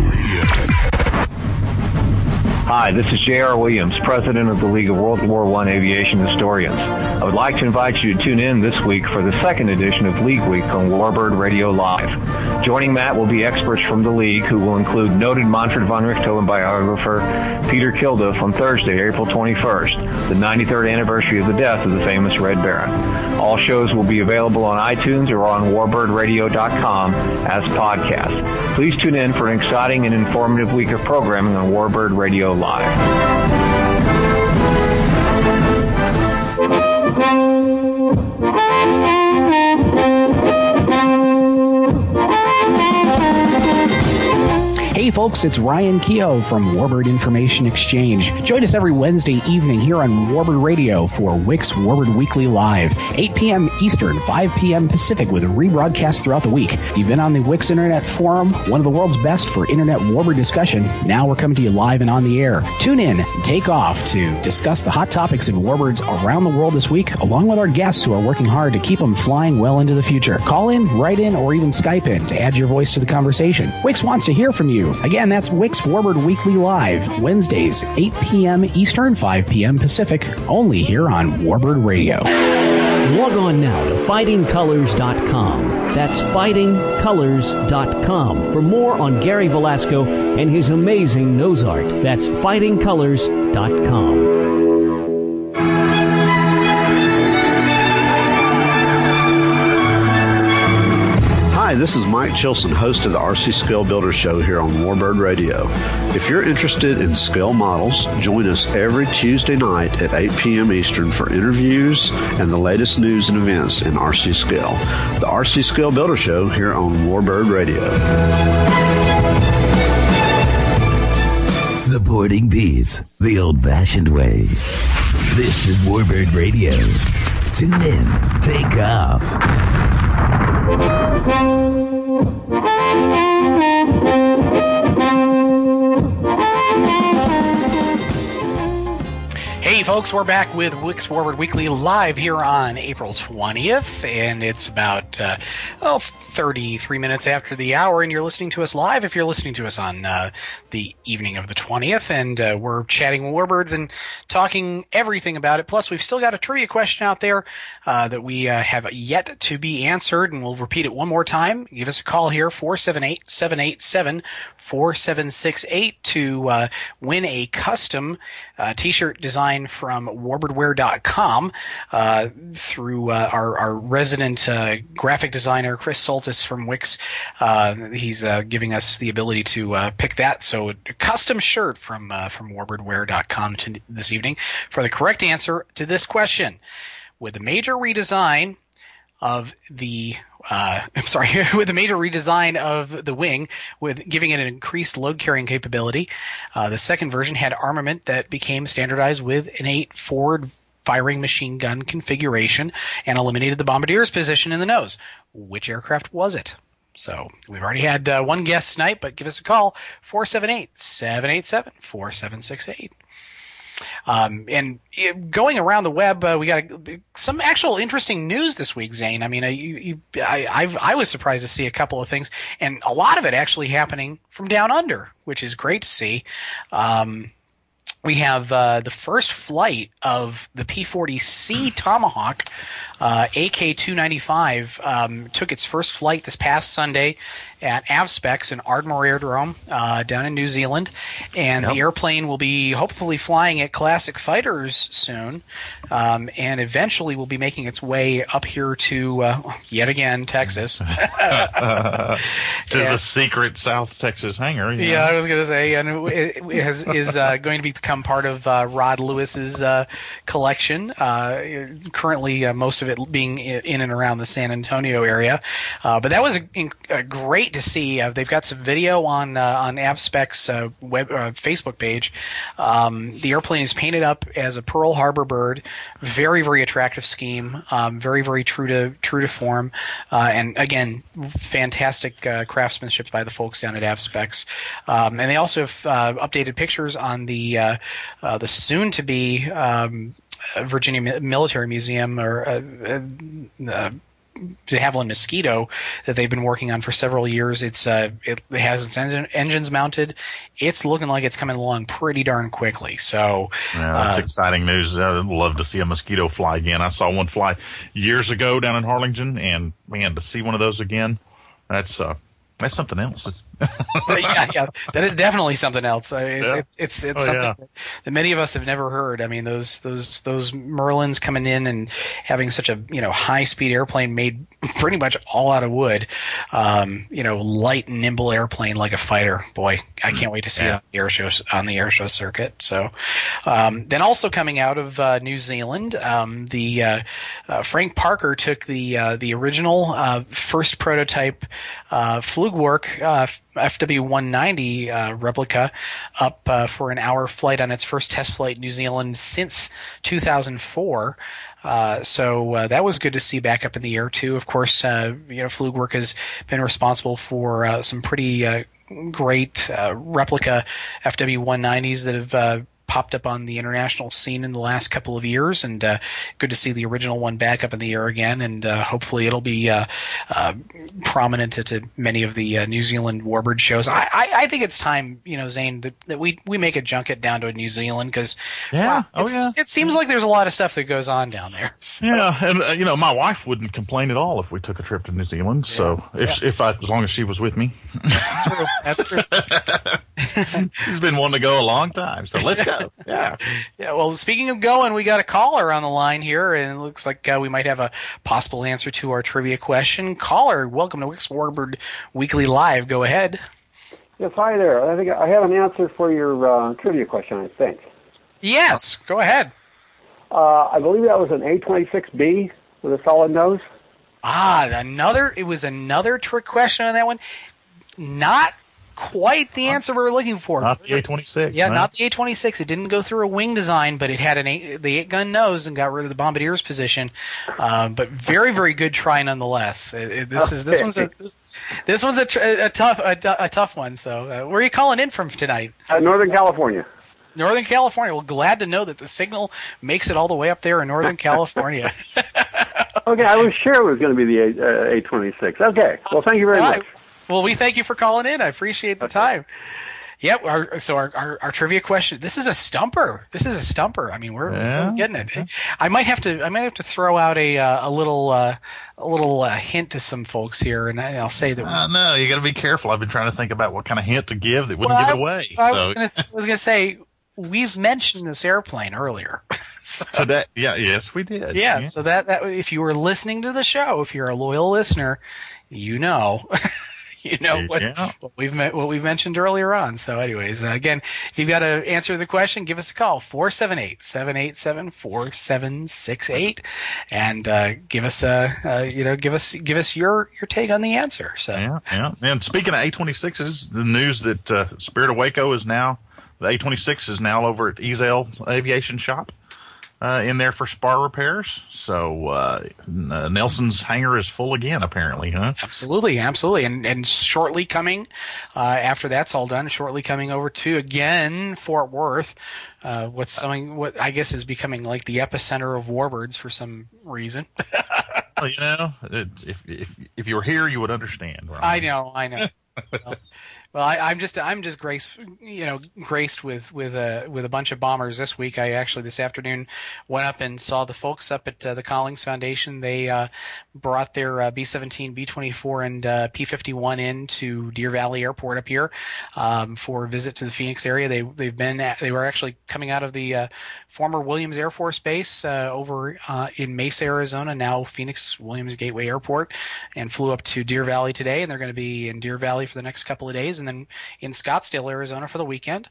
Hi, this is J R. Williams, President of the League of World War One Aviation Historians. I would like to invite you to tune in this week for the second edition of League Week on Warbird Radio Live. Joining Matt will be experts from the League, who will include noted Manfred von Richthofen biographer Peter Kilduff on Thursday, April twenty-first, the ninety-third anniversary of the death of the famous Red Baron. All shows will be available on iTunes or on warbird radio dot com as podcasts. Please tune in for an exciting and informative week of programming on Warbird Radio Live. Hey folks, it's Ryan Keogh from Warbird Information Exchange. Join us every Wednesday evening here on Warbird Radio for Wix Warbird Weekly Live, eight p.m. Eastern, five p.m. Pacific, with a rebroadcast throughout the week. You've been on the Wix Internet Forum, one of the world's best for Internet Warbird discussion. Now we're coming to you live and on the air. Tune in, take off to discuss the hot topics in Warbirds around the world this week, along with our guests who are working hard to keep them flying well into the future. Call in, write in, or even Skype in to add your voice to the conversation. Wix wants to hear from you. Again, that's Wix Warbird Weekly Live, Wednesdays, eight p.m. Eastern, five p.m. Pacific, only here on Warbird Radio. Log on now to fighting colors dot com. That's fighting colors dot com for more on Gary Velasco and his amazing nose art. That's fighting colors dot com. Hi, this is Mike Chilson, host of the R C Scale Builder Show here on Warbird Radio. If you're interested in scale models, join us every Tuesday night at eight p.m. Eastern for interviews and the latest news and events in R C Scale. The R C Scale Builder Show here on Warbird Radio. Supporting peace the old-fashioned way. This is Warbird Radio. Tune in, take off. Hey folks, we're back with Wix Warbird Weekly Live here on April twentieth, and it's about uh, oh, thirty-three minutes after the hour, and you're listening to us live if you're listening to us on uh, the evening of the twentieth, and uh, we're chatting with Warbirds and talking everything about it. Plus, we've still got a trivia question out there uh, that we uh, have yet to be answered, and we'll repeat it one more time. Give us a call here, four seven eight, seven eight seven, four seven six eight, to uh, win a custom uh, t-shirt design from warbird wear dot com uh, through uh, our, our resident uh, graphic designer, Chris Soltis from Wix. Uh, he's uh, giving us the ability to uh, pick that. So a custom shirt from uh, from warbird wear dot com to this evening for the correct answer to this question. With a major redesign of the uh, I'm sorry, with a major redesign of the wing, with giving it an increased load carrying capability, uh, the second version had armament that became standardized with an eight forward firing machine gun configuration and eliminated the bombardier's position in the nose. Which aircraft was it? So we've already had uh, one guest tonight, but give us a call, four seven eight, seven eight seven, four seven six eight. Um, and going around the web, uh, we got a, some actual interesting news this week, Zane. I mean, I, you, you, I, I've, I was surprised to see a couple of things, and a lot of it actually happening from down under, which is great to see. Um, we have uh, the first flight of the P forty C Tomahawk, uh, A K two ninety-five, um, took its first flight this past Sunday at AvSpecs in Ardmore Aerodrome uh, down in New Zealand, and yep. the airplane will be hopefully flying at Classic Fighters soon, um, and eventually will be making its way up here to uh, yet again Texas, to and, the secret South Texas hangar. Yeah, know? I was going to say, and it, it has, is uh, going to become part of uh, Rod Lewis's uh, collection. Uh, currently, uh, most of it being in and around the San Antonio area, uh, but that was a, a great to see. Uh, they've got some video on uh, on AvSpec's uh, web uh, Facebook page. Um, the airplane is painted up as a Pearl Harbor bird. Very very attractive scheme. Um, very very true to true to form. Uh, and again, fantastic uh, craftsmanship by the folks down at AvSpecs. Um, and they also have uh, updated pictures on the uh, uh, the soon to be um, Virginia Military Museum or uh, uh, de Havilland Mosquito that they've been working on for several years. It's uh, it, it has its engine, engines mounted. It's looking like it's coming along pretty darn quickly. So yeah, that's uh, exciting news. I'd love to see a Mosquito fly again. I saw one fly years ago down in Harlingen, and man, to see one of those again, that's uh, that's something else. yeah, yeah, that is definitely something else. I mean, it's, yeah. it's it's it's oh, something yeah. that, that many of us have never heard. I mean, those those those Merlins coming in and having such a you know high speed airplane made pretty much all out of wood. Um, you know, light and nimble airplane like a fighter. Boy, I can't wait to see yeah. it on the air show on the air show circuit. So, um, then also coming out of uh, New Zealand, um, the uh, uh, Frank Parker took the uh, the original uh, first prototype uh, Flugwerk uh, F W one ninety uh, replica up uh, for an hour flight on its first test flight in New Zealand since two thousand four. Uh, so uh, that was good to see back up in the air too. Of course, uh, you know, Flugwerk has been responsible for uh, some pretty uh, great uh, replica F W one nineties that have uh, popped up on the international scene in the last couple of years, and uh, good to see the original one back up in the air again, and uh, hopefully it'll be uh, uh, prominent at many of the uh, New Zealand Warbird shows. I, I, I think it's time, you know, Zane, that, that we, we make a junket down to New Zealand, because yeah. wow, oh, yeah. it seems like there's a lot of stuff that goes on down there. So. Yeah, and uh, you know, my wife wouldn't complain at all if we took a trip to New Zealand. Yeah. So if yeah. if I, as long as she was with me. That's true. That's true. She's been wanting to go a long time, so let's go. Yeah. Yeah, well, speaking of going, we got a caller on the line here, and it looks like uh, we might have a possible answer to our trivia question. Caller, welcome to Wix Warbird Weekly Live. Go ahead. Yes, hi there. I think I have an answer for your uh, trivia question, I think. Yes, go ahead. Uh, I believe that was an A twenty-six B with a solid nose. Ah, another. It was another trick question on that one. Not quite the answer we were looking for. Not the A twenty-six. Yeah, right? not the A twenty-six. It didn't go through a wing design, but it had an eight, the eight-gun nose and got rid of the bombardier's position. Uh, but very, very good try nonetheless. It, it, this is this one's a this, this one's a, tr- a tough a, a tough one. So, uh, where are you calling in from tonight? Uh, Northern California. Northern California. Well, glad to know that the signal makes it all the way up there in Northern California. Okay, I was sure it was going to be the A twenty-six. Okay, well, thank you very all much. Right. Well, we thank you for calling in. I appreciate the okay. time. Yep. Our, so our, our, our trivia question. This is a stumper. This is a stumper. I mean, we're, yeah. we're getting it. I might have to. I might have to throw out a uh, a little uh, a little uh, hint to some folks here, and I, I'll say that. Uh, no, you got to be careful. I've been trying to think about what kind of hint to give that wouldn't well, give it away. I, so. I was going to say. we've mentioned this airplane earlier. so, so that, yeah, yes, we did. Yeah, yeah. so that, that if you were listening to the show, if you're a loyal listener, you know. You know what, yeah. what we've what we've mentioned earlier on. So, anyways, uh, again, if you've got to answer the question, give us a call four seven eight, seven eight seven, four seven six eight, and uh, give us a uh, you know give us give us your, your take on the answer. So yeah, yeah. And speaking of A twenty-sixes, the news that uh, Spirit of Waco is now the A twenty-six is now over at Ezel Aviation Shop. Uh, in there for spar repairs. So uh, Nelson's hangar is full again, apparently, huh? Absolutely, absolutely. And and shortly coming, uh, after that's all done, shortly coming over to, again, Fort Worth, uh, what's something, what I guess is becoming like the epicenter of warbirds for some reason. Well, you know, it, if, if if you were here, you would understand. Right? I know, I know. well, well I, I'm just I'm just graced, you know, graced with with a with a bunch of bombers this week. I actually this afternoon went up and saw the folks up at uh, the Collings Foundation. They uh, brought their uh, B seventeen, B twenty-four, and uh, P fifty-one in to Deer Valley Airport up here um, for a visit to the Phoenix area. They they've been at, they were actually coming out of the uh, former Williams Air Force Base uh, over uh, in Mesa, Arizona, now Phoenix Williams Gateway Airport, and flew up to Deer Valley today. And they're going to be in Deer Valley for the next couple of days, and then in Scottsdale, Arizona for the weekend.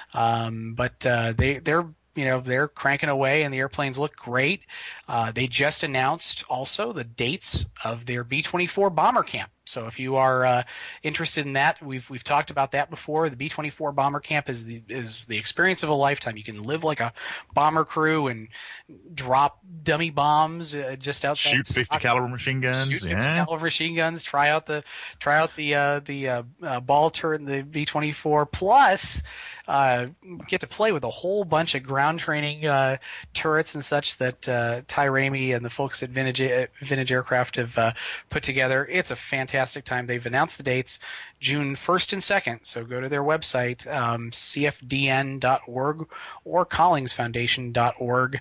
Um, but uh, they they're you know they're cranking away, and the airplanes look great. Uh, they just announced also the dates of their B twenty-four bomber camp. So if you are uh, interested in that, we've we've talked about that before. The B twenty-four bomber camp is the is the experience of a lifetime. You can live like a bomber crew and drop dummy bombs uh, just outside. Shoot fifty caliber machine guns. Shoot fifty yeah. caliber machine guns. Try out the try out the uh, the uh, uh, ball turret in the B twenty-four. Plus, uh, get to play with a whole bunch of ground training uh, turrets and such that uh, Ty Ramey and the folks at Vintage Vintage Aircraft have uh, put together. It's a fantastic. Fantastic time. They've announced the dates June first and second, so go to their website, um, c f d n dot org or collings foundation dot org,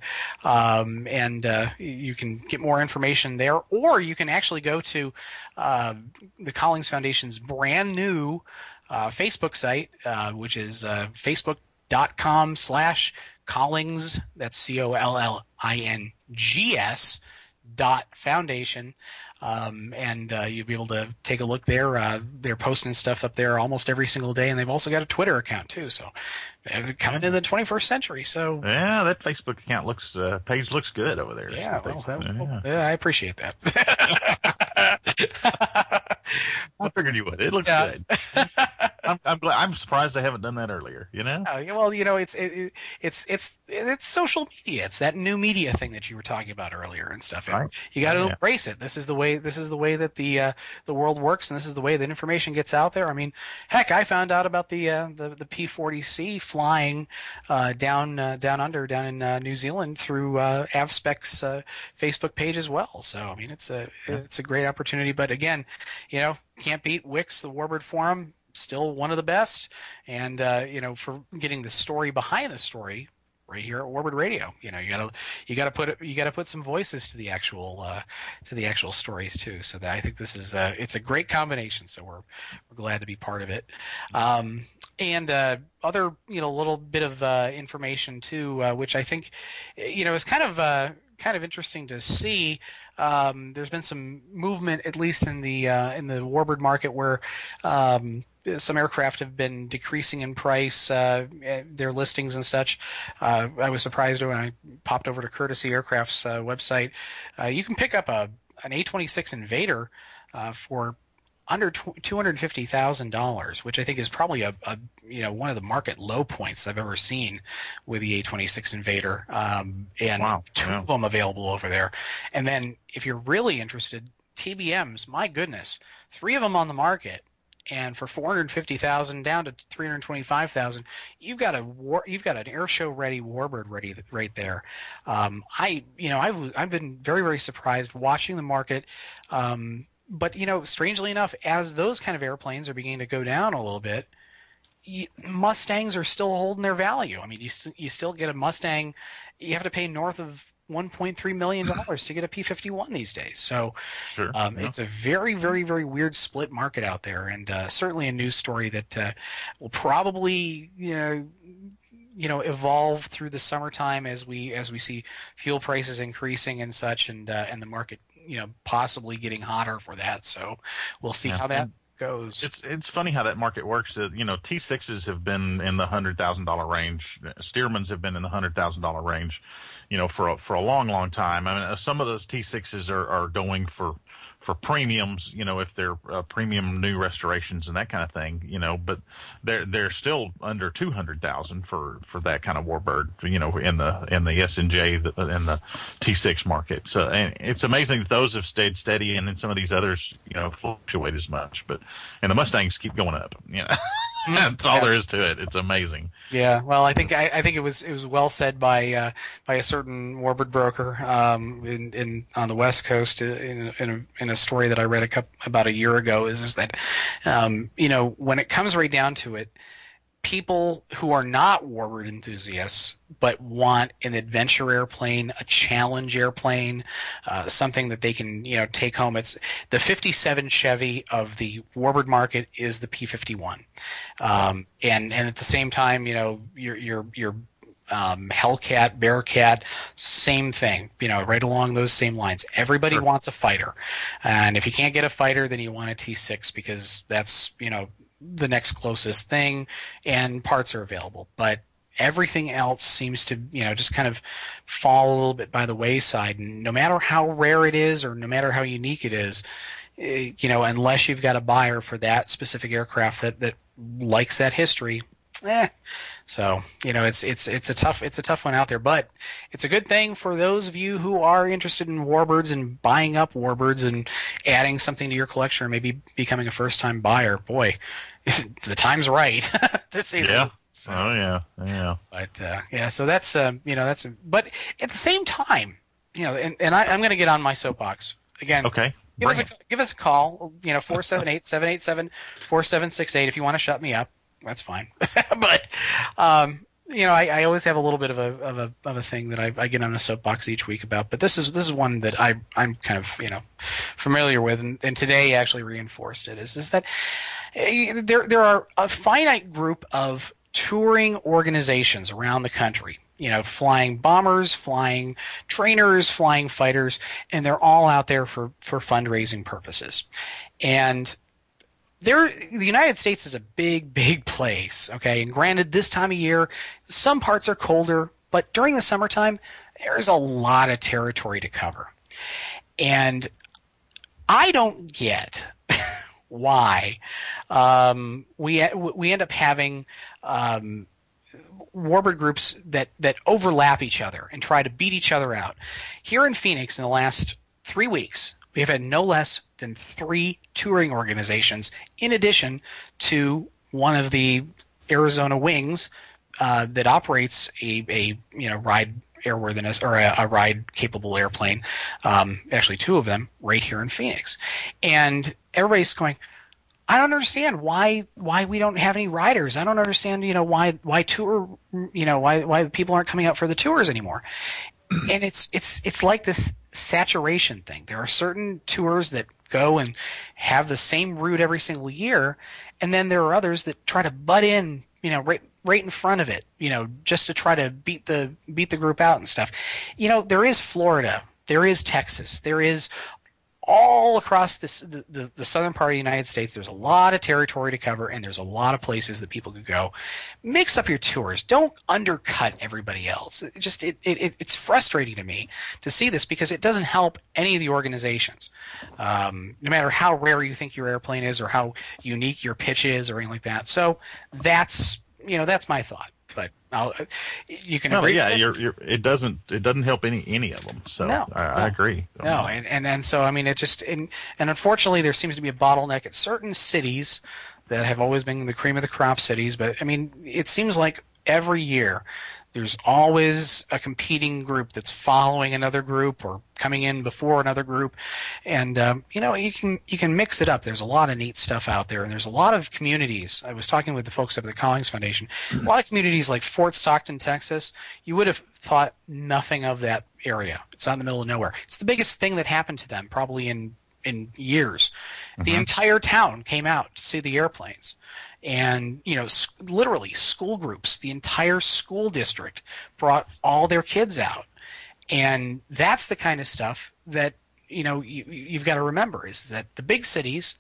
um, and uh, you can get more information there, or you can actually go to uh, the Collings Foundation's brand new uh, Facebook site, uh, which is uh, facebook.com slash Collings, that's C O L L I N G S dot foundation. Um, and uh, you'll be able to take a look there. Uh, they're posting stuff up there almost every single day, and they've also got a Twitter account too. So they're coming into the twenty-first century. So yeah, that Facebook account looks uh, page looks good over there. Yeah, well, that, yeah. well, yeah, I appreciate that. I figured you would. It looks Yeah. good. I'm, I'm glad. I'm surprised they haven't done that earlier. You know. Oh, yeah, well, you know, it's it, it's it's it's social media. It's that new media thing that you were talking about earlier and stuff. Right. You got to Yeah. embrace it. This is the way. This is the way that the uh, the world works, and this is the way that information gets out there. I mean, heck, I found out about the uh, the the P forty C flying uh, down uh, down under down in uh, New Zealand through uh, AvSpec's uh, Facebook page as well. So I mean, it's a it's a great opportunity. But again, you know, can't beat Wix, the Warbird Forum. Still one of the best, and uh, you know, for getting the story behind the story, right here at Warbird Radio. You know, you gotta you gotta put you gotta put some voices to the actual uh, to the actual stories too. So that I think this is uh, it's a great combination. So we're we're glad to be part of it. Um, and uh, other you know little bit of uh, information too, uh, which I think you know is kind of uh, kind of interesting to see. Um, there's been some movement, at least in the uh, in the Warbird market, where um, some aircraft have been decreasing in price, uh, their listings and such. Uh, I was surprised when I popped over to Courtesy Aircraft's uh, website. Uh, you can pick up a an A twenty-six Invader uh, for under two hundred fifty thousand dollars, which I think is probably a, a you know one of the market low points I've ever seen with the A twenty-six Invader, um, and Wow. two Yeah. of them available over there. And then if you're really interested, T B Ms, my goodness, three of them on the market. And for four hundred fifty thousand down to three hundred twenty-five thousand, you've got a war, you've got an air show ready Warbird ready right there. Um, I you know I've I've been very very surprised watching the market. Um, but you know, strangely enough, as those kind of airplanes are beginning to go down a little bit, you, Mustangs are still holding their value. I mean, you st- you still get a Mustang, you have to pay north of one point three million dollars to get a P fifty-one these days. So Sure. um, Yeah. it's a very, very, very weird split market out there, and uh, certainly a news story that uh, will probably, you know, you know, evolve through the summertime as we as we see fuel prices increasing and such, and uh, and the market, you know, possibly getting hotter for that. So we'll see Yeah. how that goes. It's it's funny how that market works. That you know, T sixes have been in the hundred thousand dollar range. Stearmans have been in the hundred thousand dollar range, you know, for a, for a long, long time. I mean, some of those T sixes are, are going for for premiums, you know, if they're uh, premium new restorations and that kind of thing, you know, but they're they're still under two hundred thousand for for that kind of warbird, you know, in the in the S and J in the T six market. So and it's amazing that those have stayed steady, and then some of these others, you know, fluctuate as much. But and the Mustangs keep going up. You know, that's all Yeah. there is to it. It's amazing. Yeah, well, I think I, I think it was it was well said by uh, by a certain warbird broker um, in, in on the West Coast in a, in a, in a story that I read a couple, about a year ago. Is is that um, you know, when it comes right down to it, people who are not warbird enthusiasts but want an adventure airplane, a challenge airplane, uh, something that they can, you know, take home. It's the fifty-seven Chevy of the warbird market is the P fifty-one, um, and and at the same time, you know, your your your um, Hellcat, Bearcat, same thing, you know, right along those same lines. Everybody Sure. wants a fighter, and if you can't get a fighter, then you want a T six because that's, you know, the next closest thing, and parts are available. But everything else seems to, you know, just kind of fall a little bit by the wayside. And no matter how rare it is, or no matter how unique it is, eh, you know, unless you've got a buyer for that specific aircraft that, that likes that history, eh. So, you know, it's it's it's a tough it's a tough one out there, but it's a good thing for those of you who are interested in warbirds and buying up warbirds and adding something to your collection, or maybe becoming a first time buyer. Boy, the time's right to say Yeah. that. So, Oh yeah. Yeah. but uh, yeah, so that's um, you know, that's a, but at the same time, you know, and, and I, I'm going to get on my soapbox again. Okay. Give us Bring a it. give us a call, you know, four seven eight, seven eight seven, four seven six eight if you want to shut me up. That's fine. But um, you know, I, I always have a little bit of a of a of a thing that I, I get on a soapbox each week about. But this is this is one that I I'm kind of, you know, familiar with, and, and today actually reinforced it. Is is that uh, there there are a finite group of touring organizations around the country, you know, flying bombers, flying trainers, flying fighters, and they're all out there for, for fundraising purposes. And there, the United States is a big, big place, okay? And granted, this time of year, some parts are colder, but during the summertime, there's a lot of territory to cover. And I don't get why um, we we end up having um, warbird groups that, that overlap each other and try to beat each other out. Here in Phoenix, in the last three weeks, we have had no less than three touring organizations, in addition to one of the Arizona Wings uh, that operates a, a you know ride airworthiness or a, a ride capable airplane. Um, actually, two of them right here in Phoenix, and everybody's going, I don't understand why why we don't have any riders. I don't understand, you know, why why tour, you know, why why people aren't coming out for the tours anymore. And it's it's it's like this saturation thing. There are certain tours that go and have the same route every single year, and then there are others that try to butt in, you know, right right in front of it, you know, just to try to beat the beat the group out and stuff. You know, there is Florida, there is Texas, there is all across this the, the, the southern part of the United States. There's a lot of territory to cover, and there's a lot of places that people could go. Mix up your tours. Don't undercut everybody else. It just it, it it's frustrating to me to see this because it doesn't help any of the organizations. Um, no matter how rare you think your airplane is or how unique your pitch is or anything like that. So that's you know that's my thought. But I'll, you can No, agree. yeah, with it. you're, you're, it doesn't it doesn't help any any of them. So No, I, no. I agree. No, and, and and so I mean it just and, and unfortunately there seems to be a bottleneck at certain cities that have always been the cream of the crop cities. But I mean it seems like every year there's always a competing group that's following another group or coming in before another group, and um, you know you can you can mix it up. There's a lot of neat stuff out there, and there's a lot of communities. I was talking with the folks up at the Collings Foundation. A lot of communities like Fort Stockton, Texas. You would have thought nothing of that area. It's out in the middle of nowhere. It's the biggest thing that happened to them probably in in years. The entire town came out to see the airplanes. and you know, s- literally school groups, the entire school district brought all their kids out, and that's the kind of stuff that you know you, you've got to remember is that the big cities.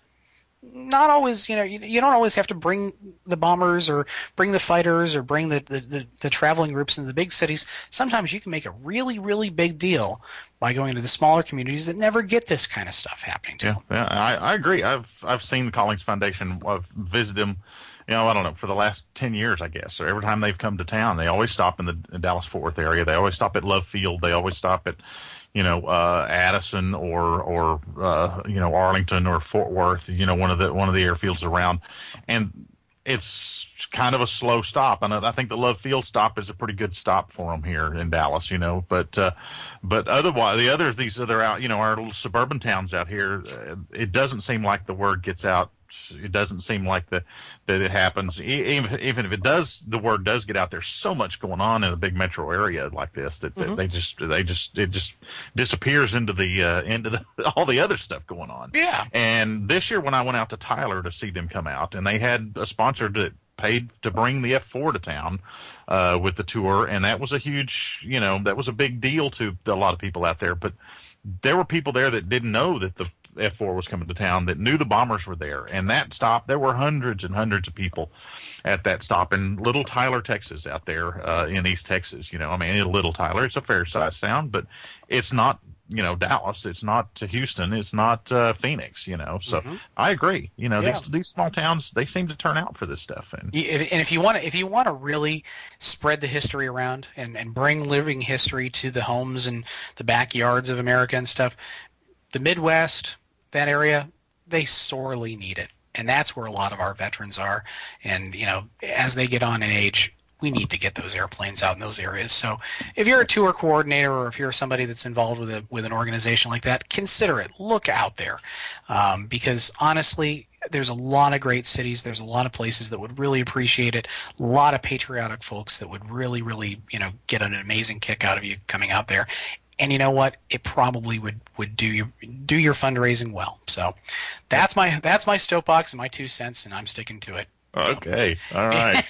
Not always, you know, you, you don't always have to bring the bombers or bring the fighters or bring the, the, the, the traveling groups into the big cities. Sometimes you can make a really, really big deal by going to the smaller communities that never get this kind of stuff happening to yeah, them. Yeah, I, I agree. I've I've seen the Collings Foundation. I've visited them, you know, I don't know, for the last ten years, I guess. So every time they've come to town, they always stop in the in Dallas-Fort Worth area. They always stop at Love Field. They always stop at, you know, uh, Addison or, or, uh, you know, Arlington or Fort Worth, you know, one of the, one of the airfields around. And it's kind of a slow stop. And I think the Love Field stop is a pretty good stop for them here in Dallas, you know, but, uh, but otherwise the other, these other out, you know, our little suburban towns out here, uh, it doesn't seem like the word gets out. It doesn't seem like the, that it happens. Even, even if it does, the word does get out. There's so much going on in a big metro area like this that, that mm-hmm. they just, they just, it just disappears into the, uh, into the, all the other stuff going on. Yeah. And this year when I went out to Tyler to see them come out, and they had a sponsor that paid to bring the F four to town, uh, with the tour. And that was a huge, you know, that was a big deal to a lot of people out there, but there were people there that didn't know that the F four was coming to town, that knew the bombers were there. And that stop, there were hundreds and hundreds of people at that stop in Little Tyler, Texas, out there uh, in East Texas. You know, I mean, Little Tyler, it's a fair-sized town, but it's not, you know, Dallas. It's not Houston. It's not uh, Phoenix, you know. So mm-hmm. I agree. You know, yeah. these, these small towns, they seem to turn out for this stuff. And, and if you want to, if you want to really spread the history around and, and bring living history to the homes and the backyards of America and stuff, the Midwest, that area, they sorely need it. And that's where a lot of our veterans are. And, you know, as they get on in age, we need to get those airplanes out in those areas. So if you're a tour coordinator or if you're somebody that's involved with a, with an organization like that, consider it. Look out there. Um, because honestly, there's a lot of great cities. There's a lot of places that would really appreciate it. A lot of patriotic folks that would really, really, you know, get an amazing kick out of you coming out there. And you know what? It probably would, would do your do your fundraising well. So that's my that's my soapbox and my two cents, and I'm sticking to it. Okay, all right.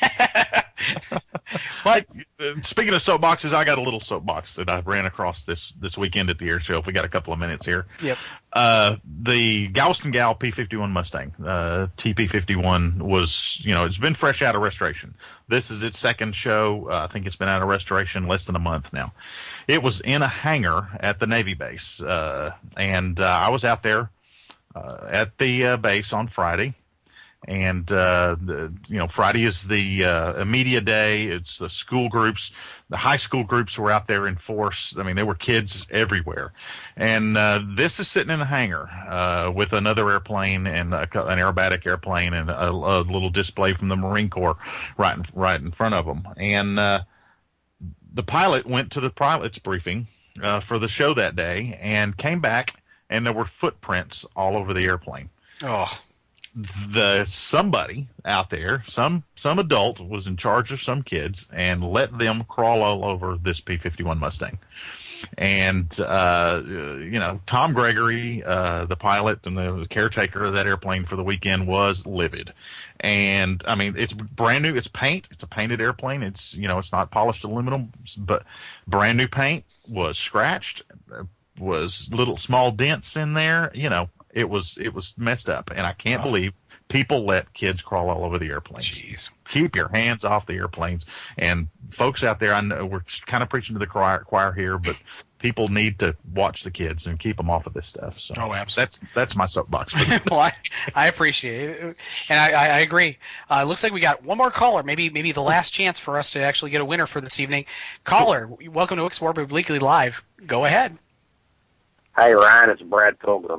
But speaking of soapboxes, I got a little soapbox that I ran across this this weekend at the air show. If we got a couple of minutes here. Yep. Uh, the Galveston Gal P fifty-one Mustang, uh, T P fifty-one was, you know, it's been fresh out of restoration. This is its second show. Uh, I think it's been out of restoration less than a month now. It was in a hangar at the Navy base, uh, and uh, I was out there uh, at the uh, base on Friday. And, uh, the, you know, Friday is the uh, media day. It's the school groups. The high school groups were out there in force. I mean, there were kids everywhere. And uh, this is sitting in the hangar uh, with another airplane and a, an aerobatic airplane and a, a little display from the Marine Corps right in, right in front of them. And uh, the pilot went to the pilot's briefing uh, for the show that day and came back, and there were footprints all over the airplane. Oh. The somebody out there, some some adult was in charge of some kids and let them crawl all over this P fifty-one Mustang. And uh, you know, Tom Gregory, uh, the pilot and the caretaker of that airplane for the weekend, was livid. And I mean, it's brand new. It's paint. It's a painted airplane. It's, you know, it's not polished aluminum, but brand new paint was scratched. Was little small dents in there. You know. It was it was messed up, and I can't oh. believe people let kids crawl all over the airplanes. Jeez. Keep your hands off the airplanes. And folks out there, I know we're kind of preaching to the choir, choir here, but people need to watch the kids and keep them off of this stuff. So oh, absolutely. That's that's my soapbox. Well, I, I appreciate it, and I, I agree. Uh, it looks like we got one more caller, maybe maybe the last chance for us to actually get a winner for this evening. Caller, welcome to Wix Warbird Weekly Live. Go ahead. Hey, Ryan, it's Brad Pilgrim.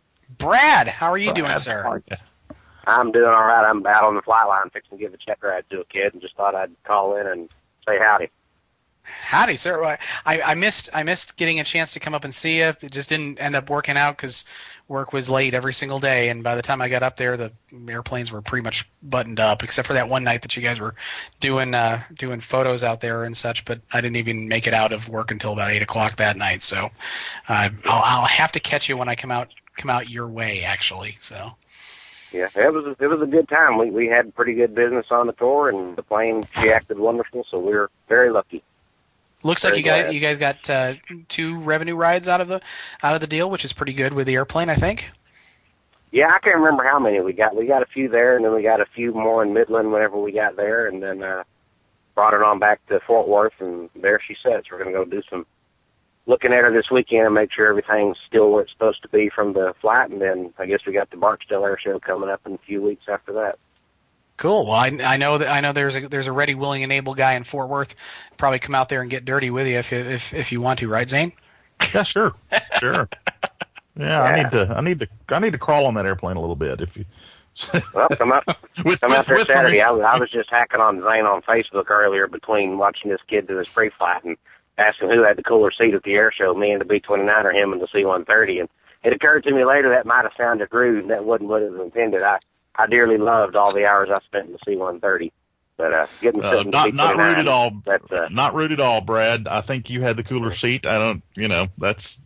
Brad, how are you Brad, doing, sir? I'm doing all right. I'm out on the flight line fixing to give a check ride to a kid, and just thought I'd call in and say howdy. Howdy, sir. I, I missed I missed getting a chance to come up and see you. It just didn't end up working out because work was late every single day, and by the time I got up there, the airplanes were pretty much buttoned up, except for that one night that you guys were doing uh, doing photos out there and such. But I didn't even make it out of work until about eight o'clock that night. So uh, I'll, I'll have to catch you when I come out come out your way, actually. So yeah, it was it was a good time. We we had pretty good business on the tour, and the plane, she acted wonderful, so we were very lucky. Looks very like you glad. guys you guys got uh, two revenue rides out of the out of the deal, which is pretty good with the airplane, I think. Yeah, I can't remember how many we got. We got a few there, and then we got a few more in Midland whenever we got there, and then uh, brought it on back to Fort Worth, and there she sits. We're going to go do some looking at her this weekend and make sure everything's still where it's supposed to be from the flight, and then I guess we got the Barksdale Air Show coming up in a few weeks after that. Cool. Well, I, I know that I know there's a there's a ready, willing, and able guy in Fort Worth. Probably come out there and get dirty with you if if if you want to, right, Zane? Yeah, sure, sure. Yeah, yeah, I need to I need to I need to crawl on that airplane a little bit. If you well, come out with, come with, out there with Saturday. I was, I was just hacking on Zane on Facebook earlier between watching this kid do his pre-flight and asking who had the cooler seat at the air show, me and the B twenty-nine or him and the C one thirty. And it occurred to me later that might have sounded rude, and that wasn't what it was intended. I I dearly loved all the hours I spent in the C one thirty. But uh, getting uh, to not not rude at all. That's, uh, not rude at all, Brad. I think you had the cooler seat. I don't, you know, that's.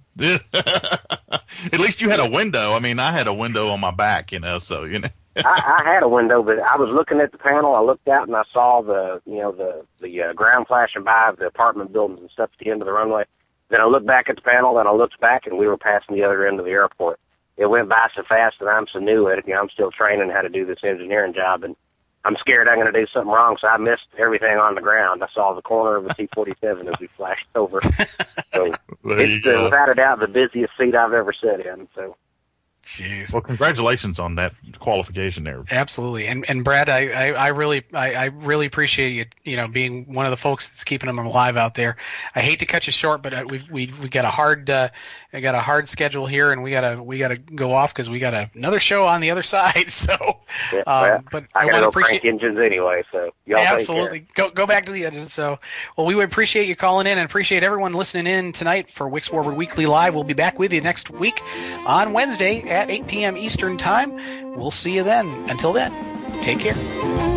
At least you had a window. I mean, I had a window on my back, you know. So you know. I, I had a window, but I was looking at the panel. I looked out and I saw the, you know, the the uh, ground flashing by of the apartment buildings and stuff at the end of the runway. Then I looked back at the panel, then I looked back, and we were passing the other end of the airport. It went by so fast, and I'm so new at it. You know, I'm still training how to do this engineering job, and I'm scared I'm going to do something wrong, so I missed everything on the ground. I saw the corner of a C forty-seven as we flashed over. So it's, uh, without a doubt, the busiest seat I've ever sat in. So. Jeez. Well, congratulations on that qualification there. Absolutely, and and Brad, I, I, I really I, I really appreciate you you know being one of the folks that's keeping them alive out there. I hate to cut you short, but we've we we got a hard uh, we got a hard schedule here, and we gotta we gotta go off because we got a, another show on the other side. So, yeah, um, well, but I, I gotta want to go appreciate crank engines anyway. So y'all absolutely go go back to the engine. So, well, we would appreciate you calling in and appreciate everyone listening in tonight for Wix Warbird Weekly Live. We'll be back with you next week on Wednesday at eight p.m. Eastern Time. We'll see you then. Until then, take care.